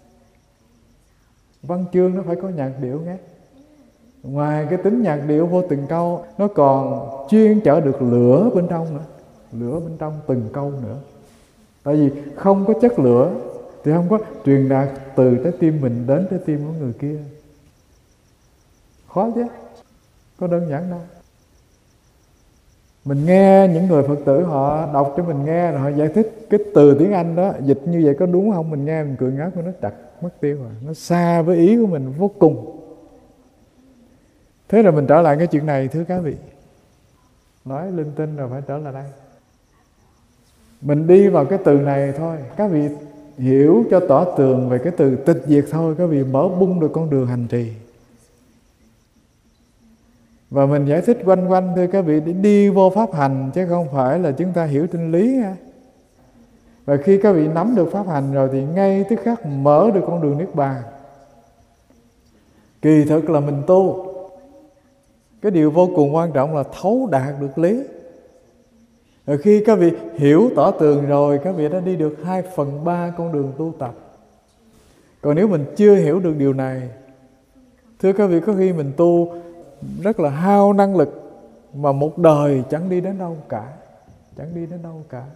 văn chương nó phải có nhạc điệu nghe. Ngoài cái tính nhạc điệu vô từng câu, nó còn chuyên chở được lửa bên trong nữa. Lửa bên trong từng câu nữa. Tại vì không có chất lửa thì không có truyền đạt từ trái tim mình đến trái tim của người kia. Khó chứ, có đơn giản đâu. Mình nghe những người Phật tử họ đọc cho mình nghe, rồi họ giải thích cái từ tiếng Anh đó, dịch như vậy có đúng không? Mình nghe mình cười ngáp, nó chặt mất tiêu rồi. Nó xa với ý của mình vô cùng. Thế rồi mình trở lại cái chuyện này, thưa các vị. Nói linh tinh rồi phải trở lại đây. Mình đi vào cái từ này thôi. Các vị hiểu cho tỏ tường về cái từ tịch diệt thôi, các vị mở bung được con đường hành trì. Và mình giải thích quanh quanh thưa các vị, để đi vô pháp hành, chứ không phải là chúng ta hiểu chân lý. Và khi các vị nắm được pháp hành rồi thì ngay tức khắc mở được con đường Niết Bàn. Kỳ thực là mình tu. Cái điều vô cùng quan trọng là thấu đạt được lý. Rồi khi các vị hiểu tỏ tường rồi, các vị đã đi được 2/3 con đường tu tập. Còn nếu mình chưa hiểu được điều này, thưa các vị, có khi mình tu rất là hao năng lực mà một đời chẳng đi đến đâu cả. chẳng đi đến đâu cả.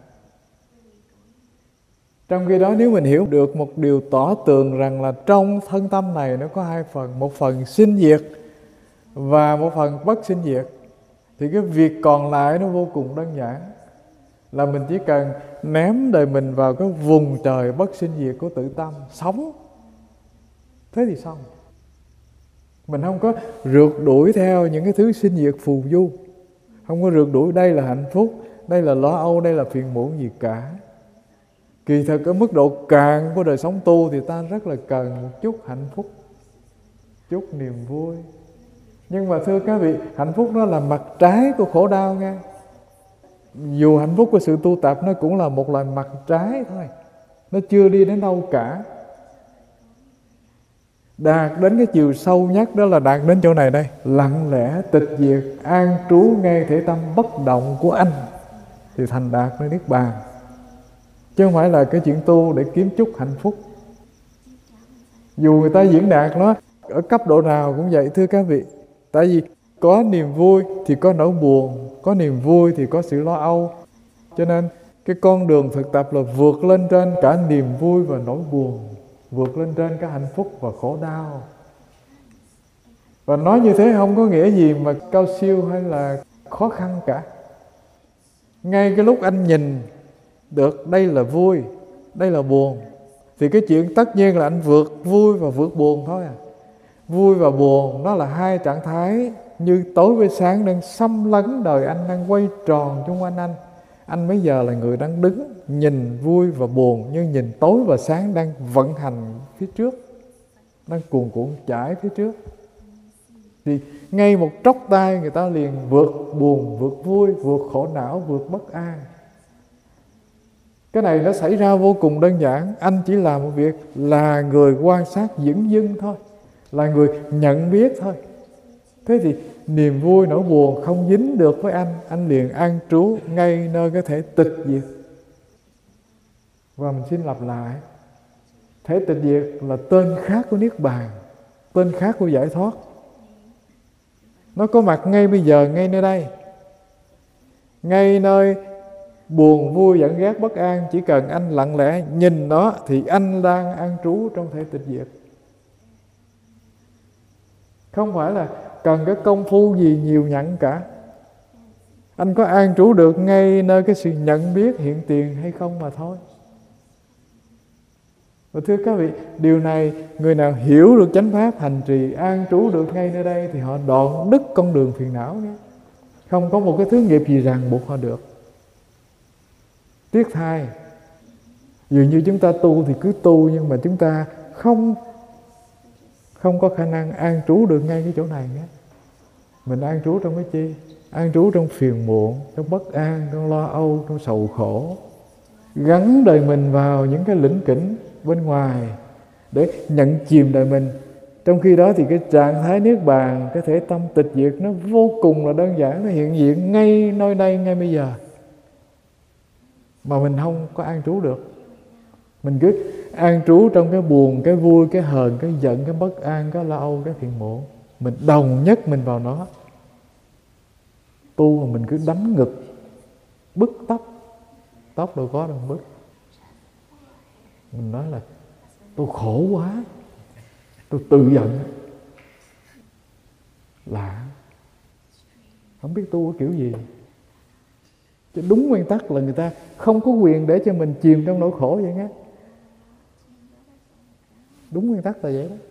Trong khi đó nếu mình hiểu được một điều tỏ tường rằng là trong thân tâm này nó có hai phần, một phần sinh diệt và một phần bất sinh diệt, thì cái việc còn lại nó vô cùng đơn giản, là mình chỉ cần ném đời mình vào cái vùng trời bất sinh diệt của tự tâm, sống, thế thì xong. Mình không có rượt đuổi theo những cái thứ sinh diệt phù du, không có rượt đuổi đây là hạnh phúc, đây là lo âu, đây là phiền muộn gì cả. Kỳ thực ở mức độ cạn của đời sống tu thì ta rất là cần một chút hạnh phúc, chút niềm vui. Nhưng mà thưa các vị, hạnh phúc nó là mặt trái của khổ đau nha. Dù hạnh phúc của sự tu tập nó cũng là một loại mặt trái thôi, nó chưa đi đến đâu cả. Đạt đến cái chiều sâu nhất đó là đạt đến chỗ này đây, lặng lẽ tịch diệt, an trú ngay thể tâm bất động của anh, thì thành đạt nơi niết bàn. Chứ không phải là cái chuyện tu để kiếm chút hạnh phúc. Dù người ta diễn đạt nó ở cấp độ nào cũng vậy thưa các vị. Tại vì có niềm vui thì có nỗi buồn, có niềm vui thì có sự lo âu. Cho nên cái con đường thực tập là vượt lên trên cả niềm vui và nỗi buồn, vượt lên trên cả hạnh phúc và khổ đau. Và nói như thế không có nghĩa gì mà cao siêu hay là khó khăn cả. Ngay cái lúc anh nhìn được đây là vui, đây là buồn, thì cái chuyện tất nhiên là anh vượt vui và vượt buồn thôi à. Vui và buồn nó là hai trạng thái như tối với sáng đang xâm lấn đời anh, đang quay tròn xung quanh anh. Anh bây giờ là người đang đứng nhìn vui và buồn, nhưng nhìn tối và sáng đang vận hành phía trước, đang cuồn cuộn chảy phía trước. Thì ngay một tróc tay người ta liền vượt buồn, vượt vui, vượt khổ não, vượt bất an. Cái này nó xảy ra vô cùng đơn giản. Anh chỉ làm một việc là người quan sát dửng dưng thôi, là người nhận biết thôi. Thế thì niềm vui nỗi buồn không dính được với anh liền an trú ngay nơi cái thể tịch diệt. Và mình xin lặp lại, thể tịch diệt là tên khác của Niết Bàn, tên khác của giải thoát. Nó có mặt ngay bây giờ, ngay nơi đây, ngay nơi buồn, vui, giận, ghét, bất an. Chỉ cần anh lặng lẽ nhìn nó thì anh đang an trú trong thể tịch diệt. Không phải là cần cái công phu gì nhiều nhặn cả. Anh có an trú được ngay nơi cái sự nhận biết hiện tiền hay không mà thôi. Và thưa các vị, điều này người nào hiểu được chánh pháp hành trì an trú được ngay nơi đây thì họ đoạn đứt con đường phiền não nhé. Không có một cái thứ nghiệp gì ràng buộc họ được. Tiếc thay, dường như chúng ta tu thì cứ tu, nhưng mà chúng ta không có khả năng an trú được ngay cái chỗ này nhé. Mình an trú trong cái chi? An trú trong phiền muộn, trong bất an, trong lo âu, trong sầu khổ. Gắn đời mình vào những cái lĩnh kỉnh bên ngoài để nhận chìm đời mình. Trong khi đó thì cái trạng thái niết bàn, cái thể tâm tịch diệt nó vô cùng là đơn giản, nó hiện diện ngay nơi đây, ngay bây giờ. Mà mình không có an trú được. Mình cứ an trú trong cái buồn, cái vui, cái hờn, cái giận, cái bất an, cái lo âu, cái phiền muộn. Mình đồng nhất mình vào nó. Tu mà mình cứ đấm ngực, bứt tóc đâu có đâu bứt. Mình nói là tôi khổ quá, tôi tự giận. Lạ, không biết tu cái kiểu gì. Chứ đúng nguyên tắc là người ta không có quyền để cho mình chìm trong nỗi khổ vậy nghe. Đúng nguyên tắc là vậy đó.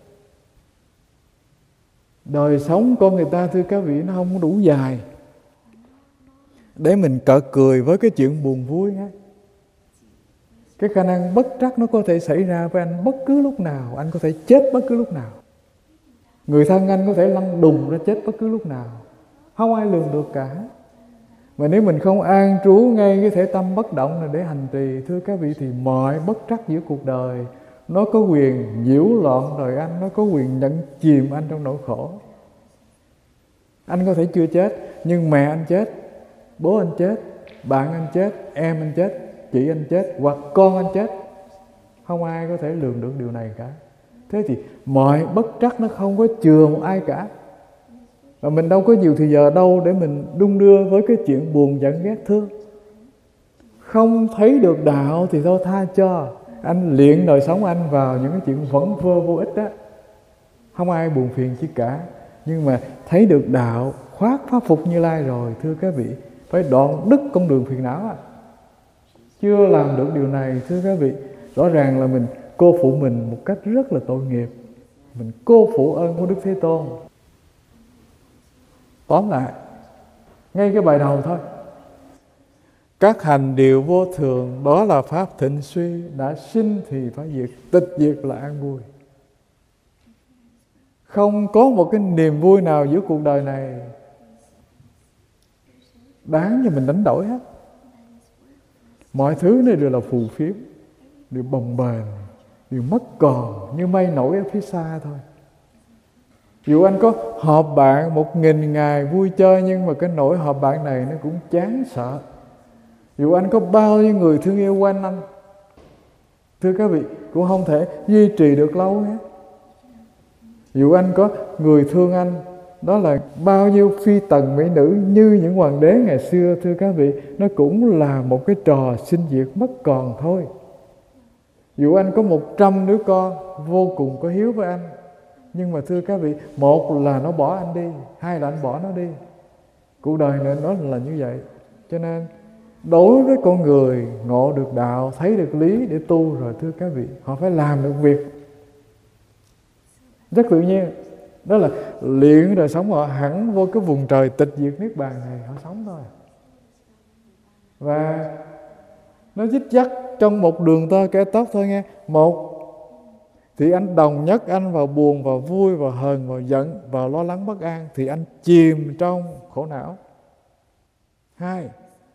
Đời sống con người ta thưa các vị nó không có đủ dài để mình cợt cười với cái chuyện buồn vui nghe. Cái khả năng bất trắc nó có thể xảy ra với anh bất cứ lúc nào. Anh có thể chết bất cứ lúc nào. Người thân anh có thể lăn đùng ra chết bất cứ lúc nào. Không ai lường được cả. Mà nếu mình không an trú ngay cái thể tâm bất động này để hành trì, thưa các vị, thì mọi bất trắc giữa cuộc đời nó có quyền nhiễu loạn đời anh, nó có quyền nhận chìm anh trong nỗi khổ. Anh có thể chưa chết, nhưng mẹ anh chết, bố anh chết, bạn anh chết, em anh chết, chị anh chết, hoặc con anh chết. Không ai có thể lường được điều này cả. Thế thì mọi bất trắc nó không có chừa một ai cả. Và mình đâu có nhiều thời giờ đâu để mình đung đưa với cái chuyện buồn, giận, ghét, thương. Không thấy được đạo thì thôi tha cho. Anh luyện đời sống anh vào những cái chuyện vẩn vơ vô ích đó, không ai buồn phiền chi cả. Nhưng mà thấy được đạo, khoác pháp phục Như Lai rồi, thưa các vị, phải đoạn đứt con đường phiền não. Chưa làm được điều này, thưa các vị, rõ ràng là mình cô phụ mình một cách rất là tội nghiệp. Mình cô phụ ơn của Đức Thế Tôn. Tóm lại, ngay cái bài đầu thôi, các hành điều vô thường, đó là pháp thịnh suy, đã sinh thì phải diệt, tịch diệt là an vui. Không có một cái niềm vui nào giữa cuộc đời này đáng cho mình đánh đổi hết. Mọi thứ này đều là phù phiếm, đều bồng bềnh, đều mất còn, như mây nổi ở phía xa thôi. Dù anh có họp bạn 1000 ngày vui chơi, nhưng mà cái nỗi họp bạn này nó cũng chán sợ. Dù anh có bao nhiêu người thương yêu quanh anh, thưa các vị, cũng không thể duy trì được lâu hết. Dù anh có người thương anh, đó là bao nhiêu phi tần mỹ nữ như những hoàng đế ngày xưa, thưa các vị, nó cũng là một cái trò sinh diệt mất còn thôi. Dù anh có 100 đứa con vô cùng có hiếu với anh, nhưng mà thưa các vị, một là nó bỏ anh đi, hai là anh bỏ nó đi. Cuộc đời này nó là như vậy. Cho nên đối với con người ngộ được đạo, thấy được lý để tu rồi, thưa các vị, họ phải làm được việc rất tự nhiên. Đó là luyện đời sống họ hẳn vô cái vùng trời tịch diệt niết bàn này, họ sống thôi. Và nó dích dắt trong một đường tơ kẻ tóc thôi nghe. Một thì anh đồng nhất anh vào buồn, vào vui, vào hờn, vào giận, vào lo lắng bất an, thì anh chìm trong khổ não. Hai,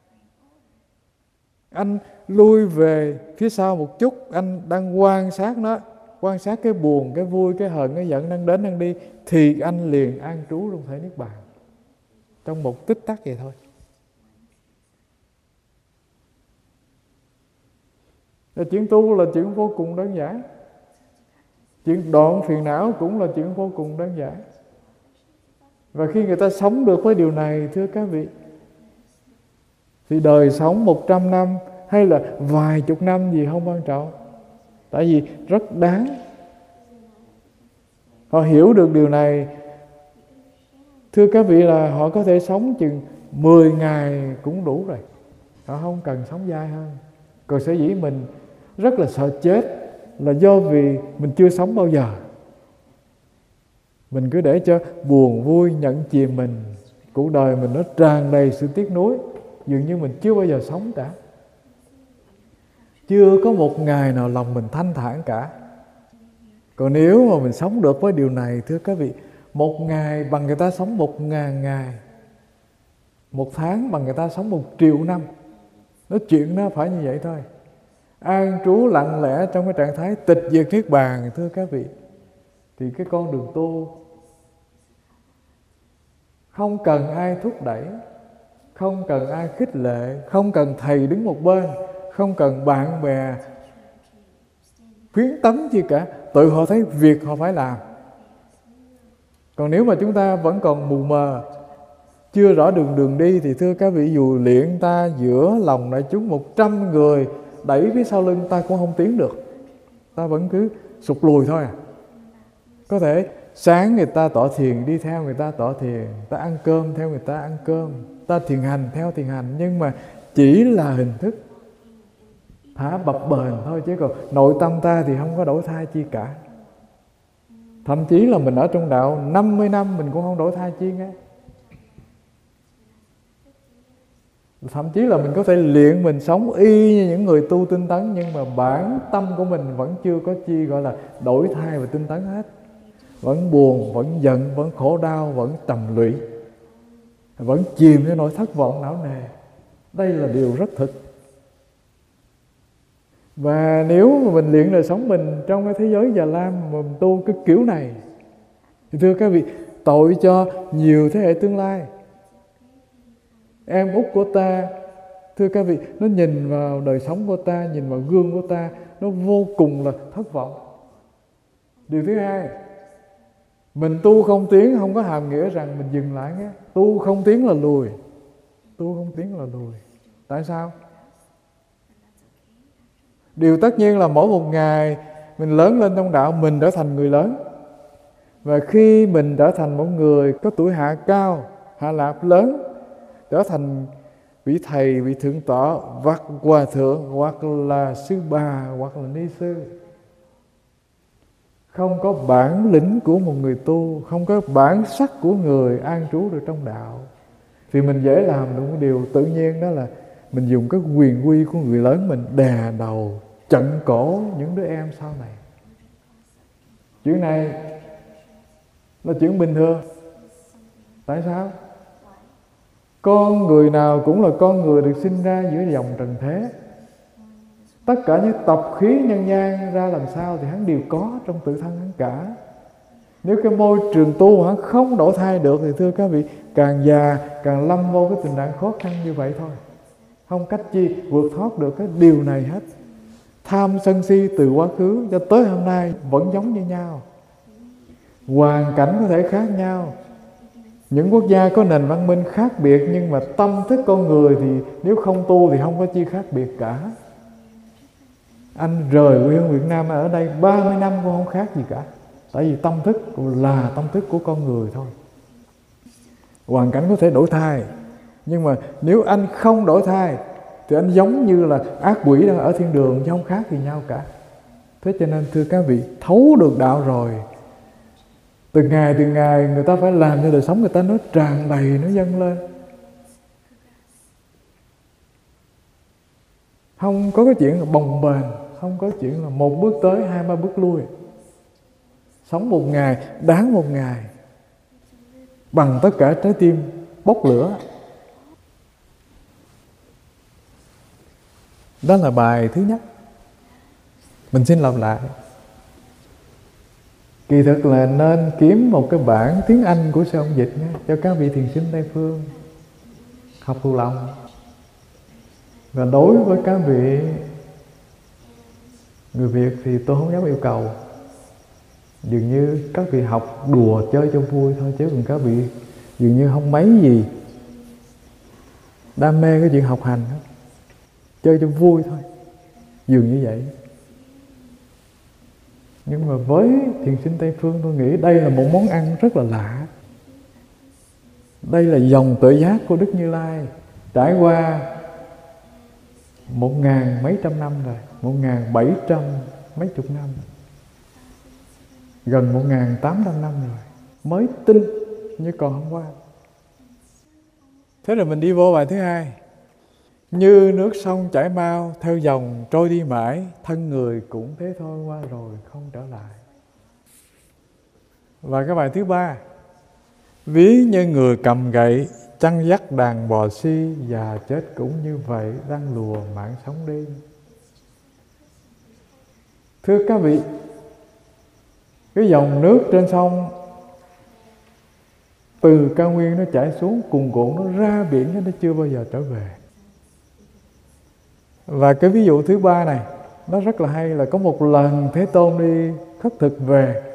anh lui về phía sau một chút, anh đang quan sát nó, quan sát cái buồn, cái vui, cái hờn, cái giận đang đến đang đi, thì anh liền an trú trong thể niết bàn trong một tích tắc vậy thôi. Chuyện tu là chuyện vô cùng đơn giản. Chuyện đoạn phiền não cũng là chuyện vô cùng đơn giản. Và khi người ta sống được với điều này, thưa các vị, thì đời sống 100 năm hay là vài chục năm gì không quan trọng. Tại vì rất đáng. Họ hiểu được điều này, thưa các vị, là họ có thể sống chừng 10 ngày cũng đủ rồi. Họ không cần sống dài hơn. Còn sở dĩ mình rất là sợ chết là do vì mình chưa sống bao giờ. Mình cứ để cho buồn vui nhận chìm mình, cuộc đời mình nó tràn đầy sự tiếc nuối, dường như mình chưa bao giờ sống cả. Chưa có một ngày nào lòng mình thanh thản cả. Còn nếu mà mình sống được với điều này, thưa các vị, 1 ngày bằng người ta sống 1000 ngày, 1 tháng bằng người ta sống 1 triệu năm. Nói chuyện nó phải như vậy thôi. An trú lặng lẽ trong cái trạng thái tịch diệt niết bàn, thưa các vị, thì cái con đường tu không cần ai thúc đẩy, không cần ai khích lệ, không cần thầy đứng một bên, không cần bạn bè khuyến tấn chi cả. Tự họ thấy việc họ phải làm. Còn nếu mà chúng ta vẫn còn mù mờ, chưa rõ đường đi, thì thưa các vị, dù luyện ta giữa lòng đại chúng 100 người đẩy phía sau lưng, ta cũng không tiến được. Ta vẫn cứ sụt lùi thôi à. Có thể sáng người ta tọa thiền, đi theo người ta tọa thiền, ta ăn cơm theo người ta ăn cơm, ta thiền hành theo thiền hành, nhưng mà chỉ là hình thức thả bập bềnh thôi, chứ còn nội tâm ta thì không có đổi thay chi cả. Thậm chí là mình ở trong đạo 50 năm mình cũng không đổi thay chi nghe. Thậm chí là mình có thể luyện mình sống y như những người tu tinh tấn, nhưng mà bản tâm của mình vẫn chưa có chi gọi là đổi thay và tinh tấn hết. Vẫn buồn, vẫn giận, vẫn khổ đau, vẫn tầm lụy, vẫn chìm trong nỗi thất vọng não nề. Đây là điều rất thực. Và nếu mà mình luyện đời sống mình trong cái thế giới Già Lam mà mình tu cái kiểu này, thì thưa các vị, tội cho nhiều thế hệ tương lai. Em út của ta, thưa các vị, nó nhìn vào đời sống của ta, nhìn vào gương của ta, nó vô cùng là thất vọng. Điều thứ hai, mình tu không tiến không có hàm nghĩa rằng mình dừng lại nhé. Tu không tiến là lùi. Tu không tiến là lùi. Tại sao? Điều tất nhiên là mỗi một ngày mình lớn lên trong đạo, mình trở thành người lớn. Và khi mình trở thành một người có tuổi hạ cao, hạ lạp lớn, trở thành vị thầy, vị thượng tọa, hoặc hòa thượng, hoặc là sư bà, hoặc là ni sư, không có bản lĩnh của một người tu, không có bản sắc của người an trú được trong đạo, thì mình dễ làm được một điều tự nhiên, đó là mình dùng cái quyền uy của người lớn mình đè đầu, chặn cổ những đứa em sau này. Chuyện này là chuyện bình thường. Tại sao? Con người nào cũng là con người được sinh ra giữa dòng trần thế. Tất cả những tập khí nhân gian ra làm sao thì hắn đều có trong tự thân hắn cả. Nếu cái môi trường tu hắn không đổi thay được thì thưa các vị, càng già càng lâm vô cái tình trạng khó khăn như vậy thôi. Không cách chi vượt thoát được cái điều này hết. Tham sân si từ quá khứ cho tới hôm nay vẫn giống như nhau. Hoàn cảnh có thể khác nhau, những quốc gia có nền văn minh khác biệt, nhưng mà tâm thức con người thì nếu không tu thì không có chi khác biệt cả. Anh rời quê hương Việt Nam ở đây 30 năm cũng không khác gì cả. Tại vì tâm thức là tâm thức của con người thôi. Hoàn cảnh có thể đổi thay, nhưng mà nếu anh không đổi thay thì anh giống như là ác quỷ đang ở thiên đường, chứ không khác gì nhau cả. Thế cho nên thưa các vị, thấu được đạo rồi, từng ngày người ta phải làm cho đời sống người ta nó tràn đầy, nó dâng lên. Không có cái chuyện là bồng bềnh, không có chuyện là một bước tới 2-3 bước lui. Sống một ngày đáng một ngày, bằng tất cả trái tim bốc lửa. Đó là bài thứ nhất. Mình xin lặp lại. Kỳ thực là nên kiếm một cái bản tiếng Anh của sư ông dịch nhé, cho các vị thiền sinh Tây Phương học thuộc lòng. Và đối với các vị người Việt thì tôi không dám yêu cầu. Dường như các vị học đùa chơi cho vui thôi, chứ còn các vị dường như không mấy gì đam mê cái chuyện học hành hết. Chơi cho vui thôi, dường như vậy. Nhưng mà với thiền sinh Tây Phương, tôi nghĩ đây là một món ăn rất là lạ. Đây là dòng tuệ giác của Đức Như Lai, trải qua 1.000 mấy trăm năm rồi, 1.700 mấy chục năm, gần 1.800 năm rồi mới tin như còn hôm qua. Thế rồi mình đi vô bài thứ hai. Như nước sông chảy mau, theo dòng trôi đi mãi, thân người cũng thế thôi, qua rồi không trở lại. Và cái bài thứ ba. Ví như người cầm gậy, chăn dắt đàn bò si, già chết cũng như vậy, đang lùa mạng sống đi. Thưa các vị, cái dòng nước trên sông từ cao nguyên nó chảy xuống cuồn cuộn, nó ra biển, nó chưa bao giờ trở về. Và cái ví dụ thứ ba này nó rất là hay, là có một lần Thế Tôn đi khất thực về,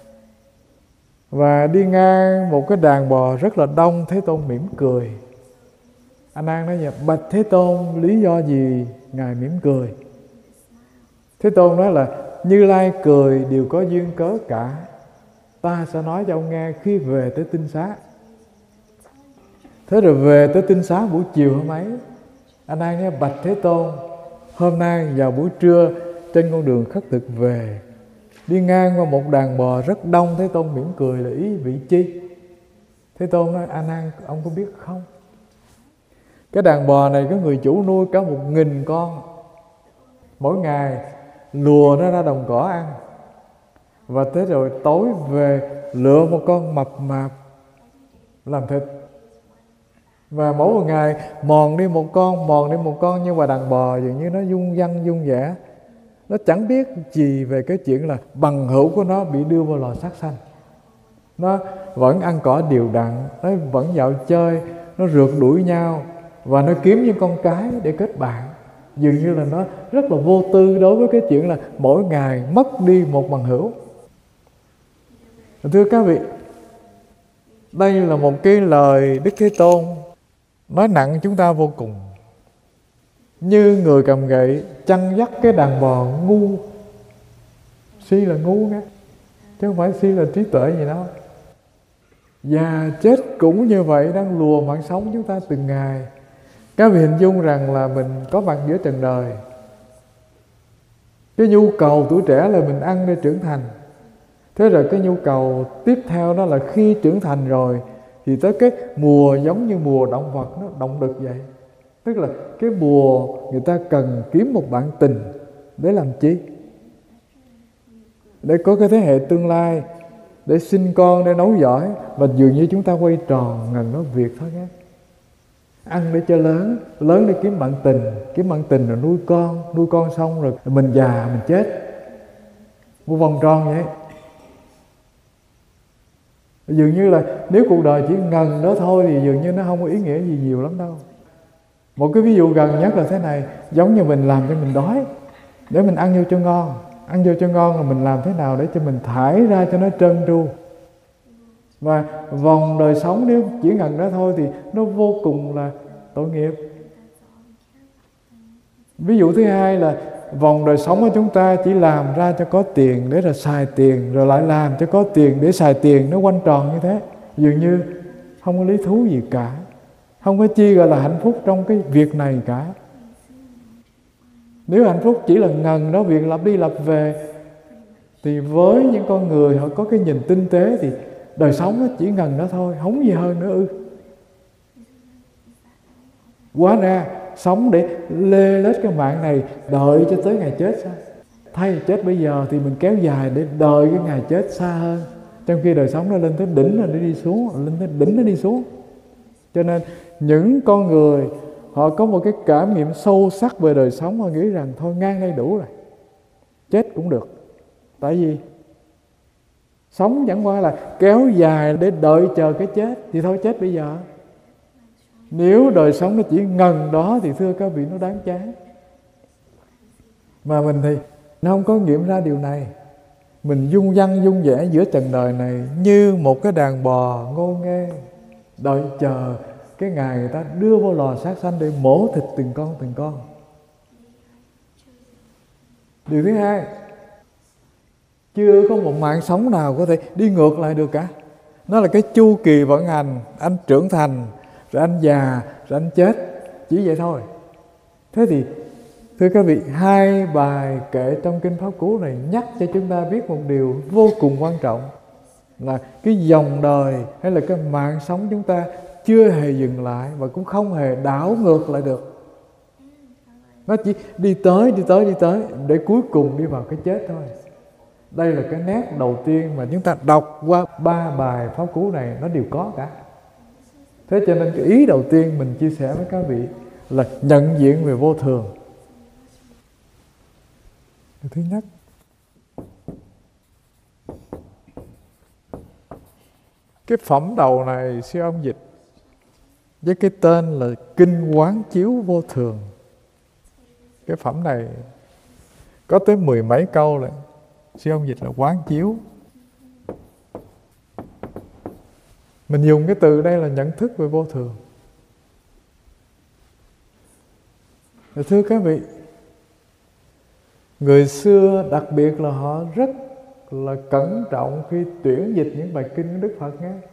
và đi ngang một cái đàn bò rất là đông. Thế Tôn mỉm cười. A Nan nói vậy: bạch Thế Tôn, lý do gì ngài mỉm cười? Thế Tôn nói là Như Lai cười đều có duyên cớ cả, ta sẽ nói cho ông nghe khi về tới Tinh Xá. Thế rồi về tới Tinh Xá buổi chiều hôm ấy, A Nan nói: bạch Thế Tôn, hôm nay vào buổi trưa trên con đường khất thực về, đi ngang qua một đàn bò rất đông. Thế Tôn mỉm cười là ý vị chi? Thế Tôn nói: A Nan, ông có biết không, cái đàn bò này có người chủ nuôi cả 1.000 con, mỗi ngày lùa nó ra đồng cỏ ăn, và thế rồi tối về lựa một con mập mạp làm thịt, và mỗi một ngày mòn đi một con, nhưng mà đàn bò dường như nó dung dăng dung dẻ, nó chẳng biết gì về cái chuyện là bằng hữu của nó bị đưa vào lò sát sanh. Nó vẫn ăn cỏ đều đặn, nó vẫn dạo chơi, nó rượt đuổi nhau, và nó kiếm những con cái để kết bạn. Dường như là nó rất là vô tư đối với cái chuyện là mỗi ngày mất đi một bằng hữu. Thưa các vị, đây là một cái lời Đức Thế Tôn nói nặng chúng ta vô cùng. như người cầm gậy chăn dắt cái đàn bò ngu. Si là ngu nghe, chứ không phải si là trí tuệ gì đâu. Và chết cũng như vậy, đang lùa mạng sống chúng ta từng ngày. Các vị hình dung rằng là mình có mặt giữa trần đời. Cái nhu cầu tuổi trẻ là mình ăn để trưởng thành. Thế rồi cái nhu cầu tiếp theo đó là khi trưởng thành rồi thì tới cái mùa giống như mùa động vật nó động đực vậy. Tức là cái mùa người ta cần kiếm một bạn tình để làm chi? Để có cái thế hệ tương lai, để sinh con, để nấu giỏi. Và dường như chúng ta quay tròn ngần nói việc thôi nhé. Ăn để cho lớn, lớn để kiếm bạn tình. Kiếm bạn tình rồi nuôi con xong rồi mình già mình chết. Một vòng tròn vậy. Dường như là nếu cuộc đời chỉ ngần đó thôi thì dường như nó không có ý nghĩa gì nhiều lắm đâu. Một cái ví dụ gần nhất là thế này. Giống như mình làm cho mình đói, để mình ăn vô cho ngon. Ăn vô cho ngon là mình làm thế nào để cho mình thải ra cho nó trơn tru. Và vòng đời sống nếu chỉ ngần đó thôi thì nó vô cùng là tội nghiệp. Ví dụ thứ hai là vòng đời sống của chúng ta chỉ làm ra cho có tiền để rồi xài tiền, rồi lại làm cho có tiền để xài tiền, nó quanh tròn như thế. Dường như không có lý thú gì cả, không có chi gọi là hạnh phúc trong cái việc này cả. Nếu hạnh phúc chỉ là ngần đó, việc lặp đi lặp về, thì với những con người họ có cái nhìn tinh tế thì đời sống nó chỉ ngần đó thôi, không gì hơn nữa ư. Quá ra sống để lê lết cái mạng này đợi cho tới ngày chết sao? Thay chết bây giờ thì mình kéo dài để đợi cái ngày chết xa hơn. Trong khi đời sống nó lên tới đỉnh rồi nó đi xuống, lên tới đỉnh nó đi xuống. Cho nên những con người họ có một cái cảm nghiệm sâu sắc về đời sống, họ nghĩ rằng thôi ngang đây đủ rồi, chết cũng được. Tại vì sống chẳng qua là kéo dài để đợi chờ cái chết, thì thôi chết bây giờ. Nếu đời sống nó chỉ ngần đó thì thưa các vị nó đáng chán. Mà mình thì nó không có nghiệm ra điều này. Mình dung dăng dung dẻ giữa trần đời này như một cái đàn bò ngô nghê, đợi chờ cái ngày người ta đưa vô lò sát sanh để mổ thịt từng con từng con. Điều thứ hai, chưa có một mạng sống nào có thể đi ngược lại được cả. Nó là cái chu kỳ vận hành. Anh trưởng thành, rồi anh già, rồi anh chết, chỉ vậy thôi. Thế thì thưa các vị, hai bài kệ trong Kinh Pháp Cú này nhắc cho chúng ta biết một điều vô cùng quan trọng, là cái dòng đời hay là cái mạng sống chúng ta chưa hề dừng lại và cũng không hề đảo ngược lại được. Nó chỉ đi tới để cuối cùng đi vào cái chết thôi. Đây là cái nét đầu tiên mà chúng ta đọc qua ba bài Pháp Cú này, nó đều có cả. Thế cho nên cái ý đầu tiên mình chia sẻ với các vị là nhận diện về vô thường. Thứ nhất, cái phẩm đầu này sư ông dịch với cái tên là Kinh Quán Chiếu Vô Thường. Cái phẩm này có tới 10 mấy câu rồi. Sư ông dịch là quán chiếu. Mình dùng cái từ đây là nhận thức về vô thường. Thưa các vị, người xưa đặc biệt là họ rất là cẩn trọng khi tuyển dịch những bài kinh của Đức Phật nghe.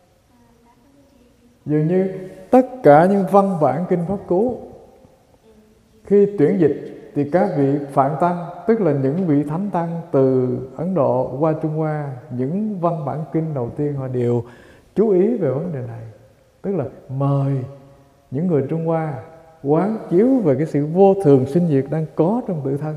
Dường như tất cả những văn bản Kinh Pháp Cú khi tuyển dịch thì các vị Phạn Tăng, tức là những vị Thánh Tăng từ Ấn Độ qua Trung Hoa, những văn bản kinh đầu tiên họ đều chú ý về vấn đề này. Tức là mời những người Trung Hoa quán chiếu về cái sự vô thường sinh diệt đang có trong tự thân.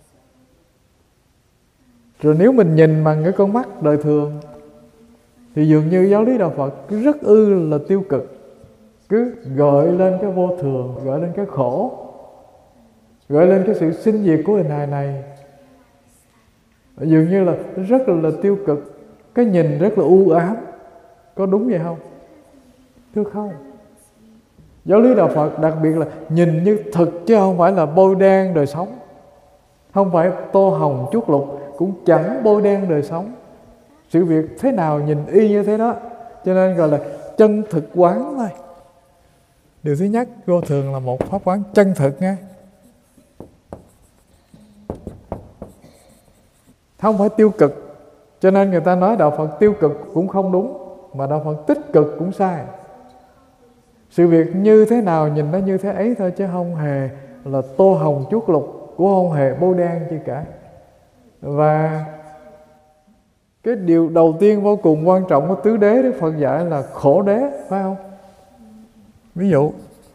Rồi nếu mình nhìn bằng cái con mắt đời thường thì dường như giáo lý Đạo Phật cứ rất là tiêu cực, cứ gợi lên cái vô thường, gợi lên cái khổ, gợi lên cái sự sinh diệt của hình hài này. Dường như là rất là tiêu cực, cái nhìn rất là u ám. Có đúng vậy không? Thưa không. Giáo lý Đạo Phật đặc biệt là nhìn như thực chứ không phải là bôi đen đời sống. Không phải tô hồng chuốt lục, cũng chẳng bôi đen đời sống. Sự việc thế nào nhìn y như thế đó. Cho nên gọi là chân thực quán thôi. Điều thứ nhất, vô thường là một pháp quán chân thực nha. không phải tiêu cực. Cho nên người ta nói đạo Phật tiêu cực cũng không đúng, mà đạo Phật tích cực cũng sai. Sự việc như thế nào nhìn nó như thế ấy thôi, chứ không hề là tô hồng chuốt lục, cũng không hề bôi đen chi cả. Và cái điều đầu tiên vô cùng quan trọng của tứ đế Đức Phật dạy là khổ đế, phải không? Ví dụ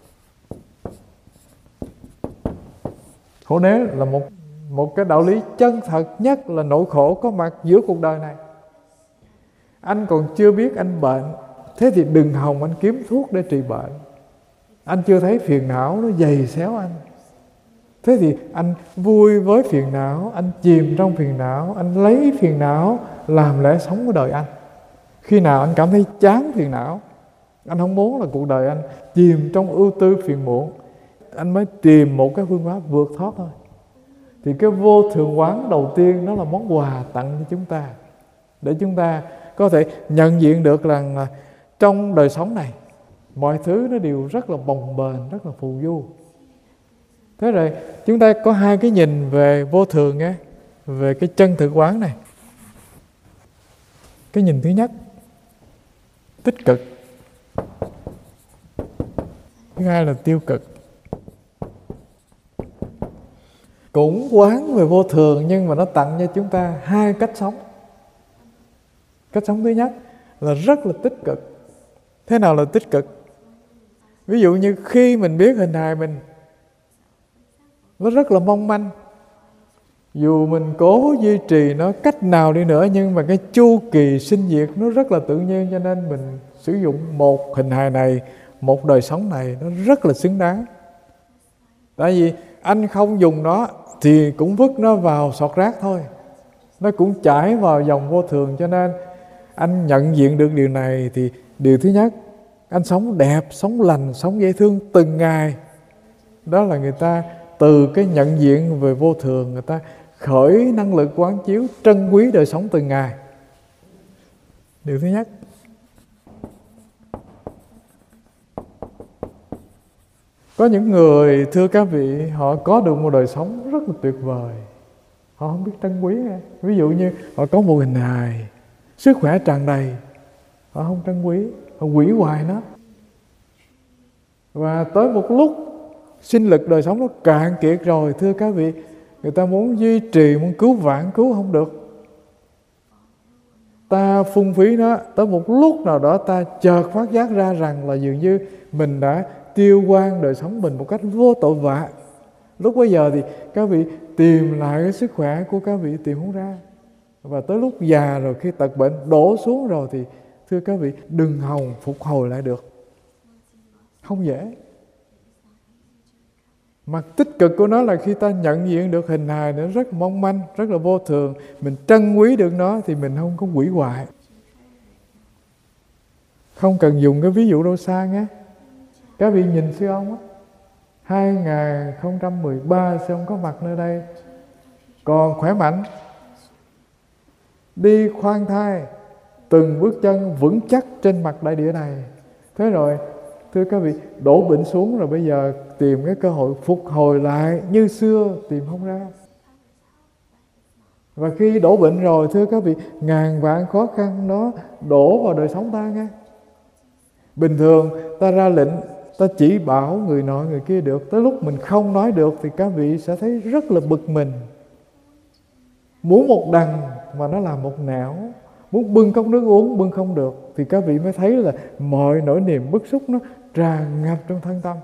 khổ đế là một cái đạo lý chân thật nhất, là nỗi khổ có mặt giữa cuộc đời này. Anh còn chưa biết anh bệnh, thế thì đừng hòng anh kiếm thuốc để trị bệnh. Anh chưa thấy phiền não nó dày xéo anh, thế thì anh vui với phiền não, anh chìm trong phiền não, anh lấy phiền não làm lẽ sống của đời anh. Khi nào anh cảm thấy chán phiền não, anh không muốn là cuộc đời anh chìm trong ưu tư phiền muộn, anh mới tìm một cái phương pháp vượt thoát thôi. Thì cái vô thường quán đầu tiên nó là món quà tặng cho chúng ta, để chúng ta có thể nhận diện được là trong đời sống này mọi thứ nó đều rất là bồng bềnh, rất là phù du. Thế rồi chúng ta có hai cái nhìn về vô thường nghe, về cái chân thực quán này. Cái nhìn thứ nhất, tích cực. Thứ hai là tiêu cực. Cũng quán về vô thường, nhưng mà nó tặng cho chúng ta hai cách sống. Cách sống thứ nhất là rất là tích cực. Thế nào là tích cực? Ví dụ như khi mình biết hình hài mình nó rất là mong manh, dù mình cố duy trì nó cách nào đi nữa, nhưng mà cái chu kỳ sinh diệt nó rất là tự nhiên, cho nên mình sử dụng một hình hài này, một đời sống này, nó rất là xứng đáng. Tại vì anh không dùng nó thì cũng vứt nó vào sọt rác thôi, nó cũng chảy vào dòng vô thường. Cho nên anh nhận diện được điều này thì điều thứ nhất, anh sống đẹp, sống lành, sống dễ thương từng ngày. Đó là người ta từ cái nhận diện về vô thường, người ta khởi năng lực quán chiếu trân quý đời sống từng ngày. Điều thứ nhất. Có những người, thưa các vị, họ có được một đời sống rất là tuyệt vời, họ không biết trân quý. Ví dụ như họ có một hình hài, sức khỏe tràn đầy, họ không trân quý, họ hủy hoại nó. Và tới một lúc sinh lực đời sống nó cạn kiệt rồi, thưa các vị, người ta muốn duy trì, muốn cứu vãn, cứu không được. Ta phung phí nó, tới một lúc nào đó ta chợt phát giác ra rằng là dường như mình đã tiêu quan đời sống mình một cách vô tội vạ. Lúc bấy giờ thì các vị tìm lại cái sức khỏe của các vị tìm không ra. Và tới lúc già rồi, khi tật bệnh đổ xuống rồi thì thưa các vị, đừng hòng phục hồi lại được. Không dễ. Mặt tích cực của nó là khi ta nhận diện được hình hài nó rất mong manh, rất là vô thường, mình trân quý được nó thì mình không có hủy hoại. Không cần dùng cái ví dụ đâu xa nhé. Các vị nhìn sư ông á, 2013 sư ông có mặt nơi đây còn khỏe mạnh, đi khoan thai, từng bước chân vững chắc trên mặt đại địa này. Thế rồi thưa các vị, đổ bệnh xuống rồi, bây giờ tìm cái cơ hội phục hồi lại như xưa tìm không ra. Và khi đổ bệnh rồi, thưa các vị, ngàn vạn khó khăn đó đổ vào đời sống ta nghe. Bình thường ta ra lệnh, ta chỉ bảo người nọ người kia được, tới lúc mình không nói được thì các vị sẽ thấy rất là bực mình. Muốn một đằng mà nó làm một nẻo, muốn bưng cốc nước uống bưng không được, thì các vị mới thấy là mọi nỗi niềm bức xúc nó tràn ngập trong thân tâm.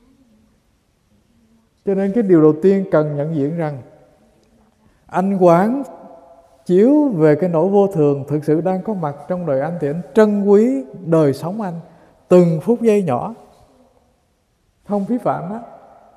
Cho nên cái điều đầu tiên cần nhận diện rằng anh quán chiếu về cái nỗi vô thường thực sự đang có mặt trong đời anh, thì anh trân quý đời sống anh từng phút giây nhỏ, không phí phạm á.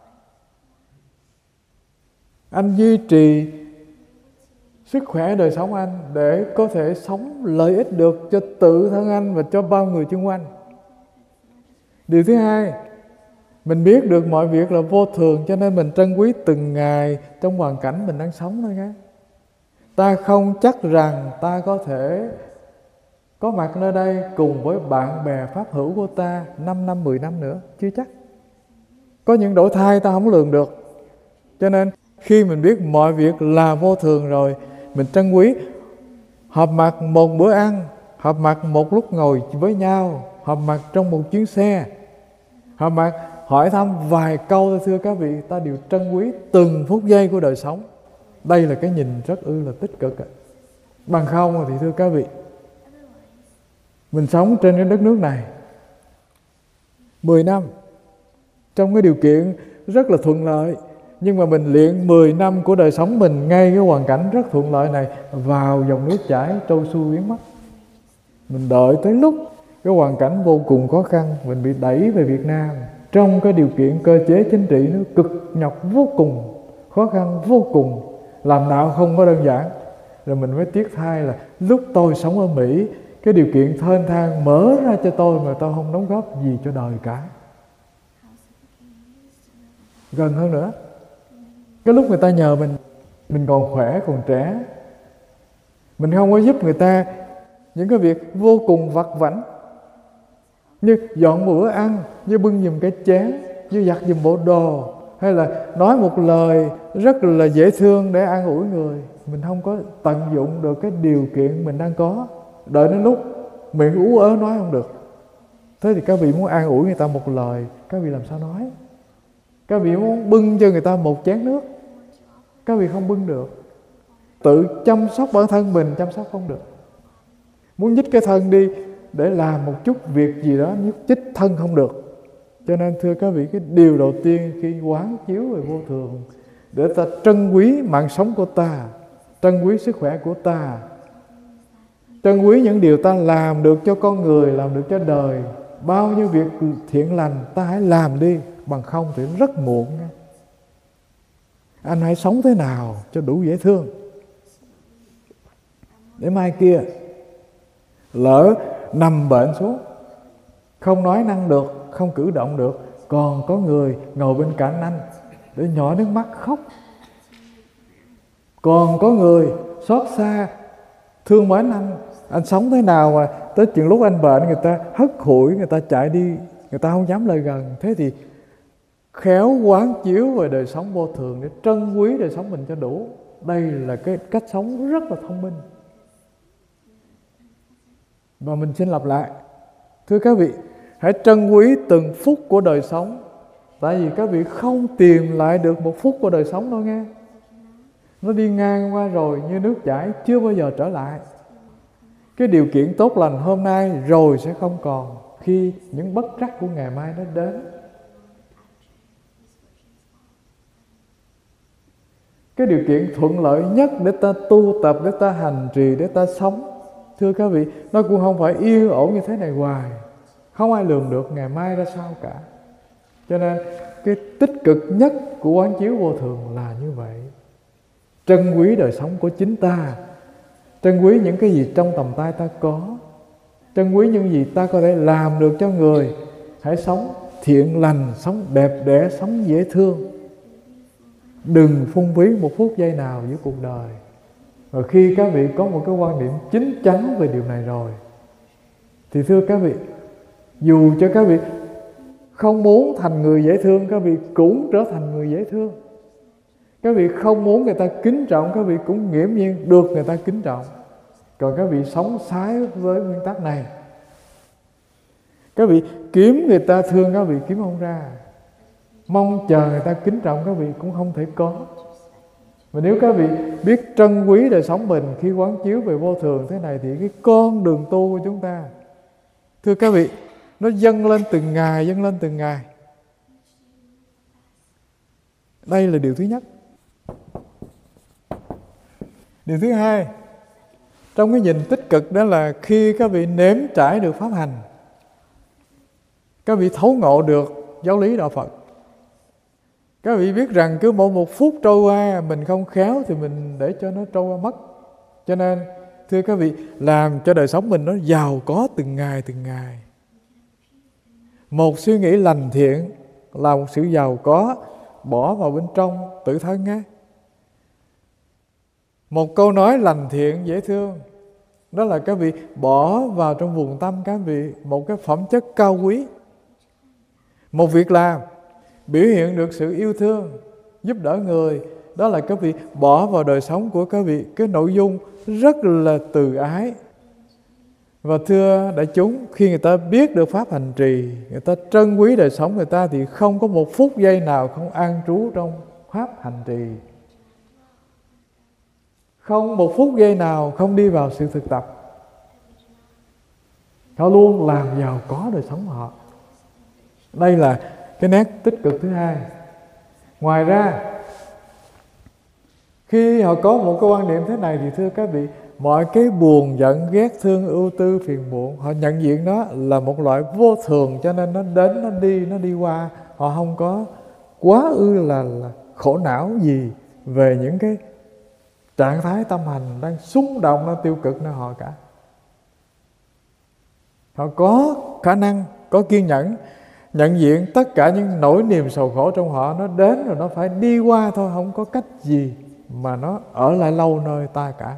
Anh duy trì sức khỏe đời sống anh để có thể sống lợi ích được cho tự thân anh và cho bao người xung quanh. Điều thứ hai, mình biết được mọi việc là vô thường, cho nên mình trân quý từng ngày trong hoàn cảnh mình đang sống thôi nhé. Ta không chắc rằng ta có thể có mặt nơi đây cùng với bạn bè pháp hữu của ta 5 năm, 10 năm nữa, chưa chắc. Có những đổi thay ta không lường được. Cho nên khi mình biết mọi việc là vô thường rồi, mình trân quý họp mặt một bữa ăn, họp mặt một lúc ngồi với nhau, họp mặt trong một chuyến xe, họp mặt hỏi thăm vài câu. Thưa các vị, ta đều trân quý từng phút giây của đời sống. Đây là cái nhìn rất là tích cực. Bằng không thì thưa các vị, mình sống trên cái đất nước này 10 năm trong cái điều kiện rất là thuận lợi, nhưng mà mình luyện 10 năm của đời sống mình ngay cái hoàn cảnh rất thuận lợi này vào dòng nước chảy trôi xuôi biến mất. Mình đợi tới lúc cái hoàn cảnh vô cùng khó khăn, mình bị đẩy về Việt Nam trong cái điều kiện cơ chế chính trị nó cực nhọc vô cùng, khó khăn vô cùng, làm nào không có đơn giản. Rồi mình mới tiếc thay là lúc tôi sống ở Mỹ, cái điều kiện thênh thang mở ra cho tôi mà tôi không đóng góp gì cho đời cả. Gần hơn nữa, cái lúc người ta nhờ mình còn khỏe, còn trẻ, mình không có giúp người ta những cái việc vô cùng vặt vãnh, như dọn bữa ăn, như bưng giùm cái chén, như giặt giùm bộ đồ, hay là nói một lời rất là dễ thương để an ủi người. Mình không có tận dụng được cái điều kiện mình đang có, đợi đến lúc miệng ú ớ nói không được. Thế thì các vị muốn an ủi người ta một lời, các vị làm sao nói? Các vị muốn bưng cho người ta một chén nước, các vị không bưng được. Tự chăm sóc bản thân mình chăm sóc không được. Muốn nhích cái thân đi để làm một chút việc gì đó, nhích chích thân không được. Cho nên thưa các vị, cái điều đầu tiên khi quán chiếu về vô thường, để ta trân quý mạng sống của ta, trân quý sức khỏe của ta, trân quý những điều ta làm được cho con người, làm được cho đời. Bao nhiêu việc thiện lành ta hãy làm đi, bằng không thì rất muộn. Anh hãy sống thế nào cho đủ dễ thương, để mai kia lỡ nằm bệnh xuống, không nói năng được, không cử động được, còn có người ngồi bên cạnh anh để nhỏ nước mắt khóc, còn có người xót xa thương mến anh sống thế nào mà tới chuyện lúc anh bệnh người ta hất hủi, người ta chạy đi, người ta không dám lại gần. Thế thì khéo quán chiếu về đời sống vô thường để trân quý đời sống mình cho đủ. Đây là cái cách sống rất là thông minh. Và mình xin lặp lại, thưa các vị, hãy trân quý từng phút của đời sống. Tại vì các vị không tìm lại được một phút của đời sống đâu nghe. Nó đi ngang qua rồi như nước chảy, chưa bao giờ trở lại. Cái điều kiện tốt lành hôm nay rồi sẽ không còn khi những bất trắc của ngày mai nó đến. Cái điều kiện thuận lợi nhất để ta tu tập, để ta hành trì, để ta sống, thưa các vị, nó cũng không phải yên ổn như thế này hoài. Không ai lường được ngày mai ra sao cả. Cho nên cái tích cực nhất của quán chiếu vô thường là như vậy. Trân quý đời sống của chính ta, trân quý những cái gì trong tầm tay ta có, trân quý những gì ta có thể làm được cho người. Hãy sống thiện lành, sống đẹp đẽ, sống dễ thương. Đừng phung phí một phút giây nào giữa cuộc đời. Và khi các vị có một cái quan điểm chính chắn về điều này rồi, thì thưa các vị, dù cho các vị không muốn thành người dễ thương, các vị cũng trở thành người dễ thương. Các vị không muốn người ta kính trọng, các vị cũng nghiễm nhiên được người ta kính trọng. Còn các vị sống trái với nguyên tắc này, các vị kiếm người ta thương, các vị kiếm không ra. Mong chờ người ta kính trọng, các vị cũng không thể có. Mà nếu các vị biết trân quý đời sống mình khi quán chiếu về vô thường thế này, thì cái con đường tu của chúng ta, thưa các vị, nó dâng lên từng ngày, dâng lên từng ngày. Đây là điều thứ nhất. Điều thứ hai, trong cái nhìn tích cực đó là khi các vị nếm trải được pháp hành, các vị thấu ngộ được giáo lý đạo Phật. Các vị biết rằng cứ mỗi một phút trôi qua mình không khéo thì mình để cho nó trôi qua mất. Cho nên thưa các vị, làm cho đời sống mình nó giàu có từng ngày từng ngày. Một suy nghĩ lành thiện là một sự giàu có, bỏ vào bên trong tự thân nghe. Một câu nói lành thiện dễ thương, đó là các vị bỏ vào trong vùng tâm các vị một cái phẩm chất cao quý. Một việc làm biểu hiện được sự yêu thương, giúp đỡ người, đó là các vị bỏ vào đời sống của các vị cái nội dung rất là từ ái. Và thưa đại chúng, khi người ta biết được pháp hành trì, người ta trân quý đời sống người ta, thì không có một phút giây nào không an trú trong pháp hành trì, không một phút giây nào không đi vào sự thực tập. Họ luôn làm giàu có đời sống của họ. Đây là cái nét tích cực thứ hai. Ngoài ra, khi họ có một cái quan niệm thế này thì thưa các vị, mọi cái buồn, giận, ghét, thương, ưu tư, phiền muộn, họ nhận diện đó là một loại vô thường, cho nên nó đến, nó đi qua. Họ không có quá ư là khổ não gì về những cái trạng thái tâm hành đang xung động, đang tiêu cực nơi họ cả. Họ có khả năng, có kiên nhẫn, nhận diện tất cả những nỗi niềm sầu khổ trong họ, nó đến rồi nó phải đi qua thôi, không có cách gì mà nó ở lại lâu nơi ta cả.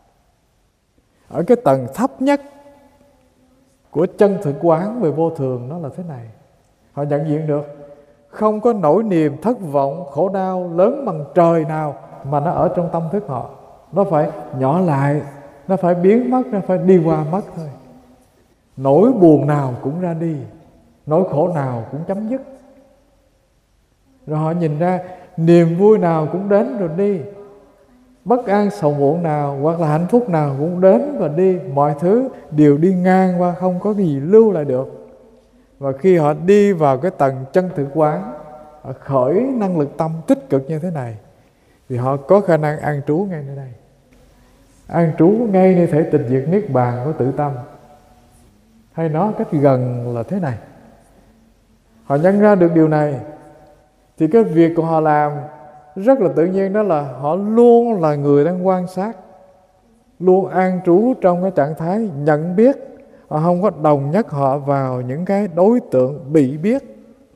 Ở cái tầng thấp nhất của chân thực quán về vô thường, nó là thế này. Họ nhận diện được không có nỗi niềm thất vọng, khổ đau lớn bằng trời nào mà nó ở trong tâm thức họ. Nó phải nhỏ lại, nó phải biến mất, nó phải đi qua mất thôi. Nỗi buồn nào cũng ra đi, nỗi khổ nào cũng chấm dứt. Rồi họ nhìn ra niềm vui nào cũng đến rồi đi, bất an sầu muộn nào hoặc là hạnh phúc nào cũng đến và đi. Mọi thứ đều đi ngang qua, không có cái gì lưu lại được. Và khi họ đi vào cái tầng chân thực quán, họ khởi năng lực tâm tích cực như thế này, thì họ có khả năng an trú ngay nơi đây, an trú ngay nơi thể tịch diệt niết bàn của tự tâm. Hay nói cách gần là thế này, họ nhận ra được điều này thì cái việc của họ làm rất là tự nhiên, đó là họ luôn là người đang quan sát, luôn an trú trong cái trạng thái nhận biết. Họ không có đồng nhất họ vào những cái đối tượng bị biết.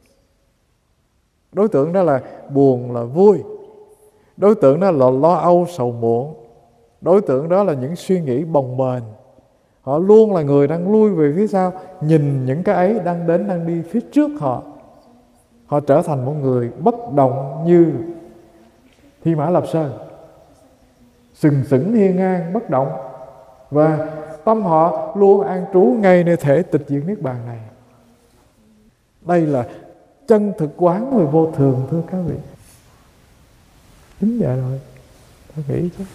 Đối tượng đó là buồn, là vui. Đối tượng đó là lo âu, sầu muộn. Đối tượng đó là những suy nghĩ bồng bềnh. Họ luôn là người đang lui về phía sau, nhìn những cái ấy đang đến, đang đi phía trước họ. Họ trở thành một người bất động như Thi Mã Lập Sơn, sừng sững hiên ngang bất động. Và tâm họ luôn an trú ngay nơi thể tịch diệt niết bàn này. Đây là chân thực quán về vô thường, thưa các vị. Chính vậy rồi, tôi nghĩ chứ.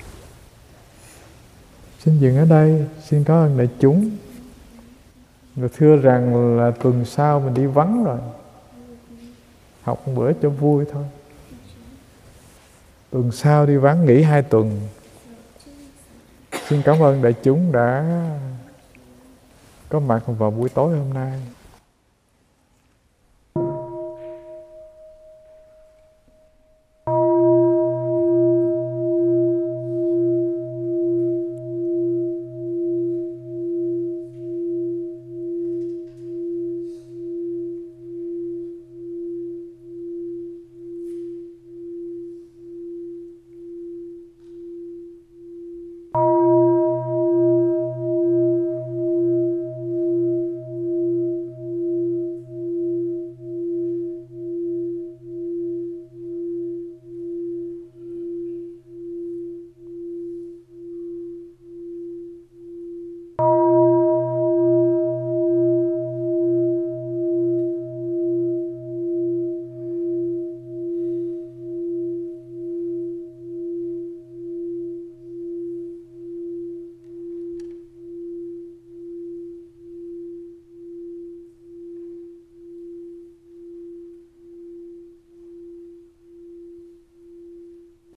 Xin dừng ở đây, xin cảm ơn đại chúng. Rồi thưa rằng là tuần sau mình đi vắng rồi, học một bữa cho vui thôi. Tuần sau đi vắng, nghỉ 2 tuần. Xin cảm ơn đại chúng đã có mặt vào buổi tối hôm nay.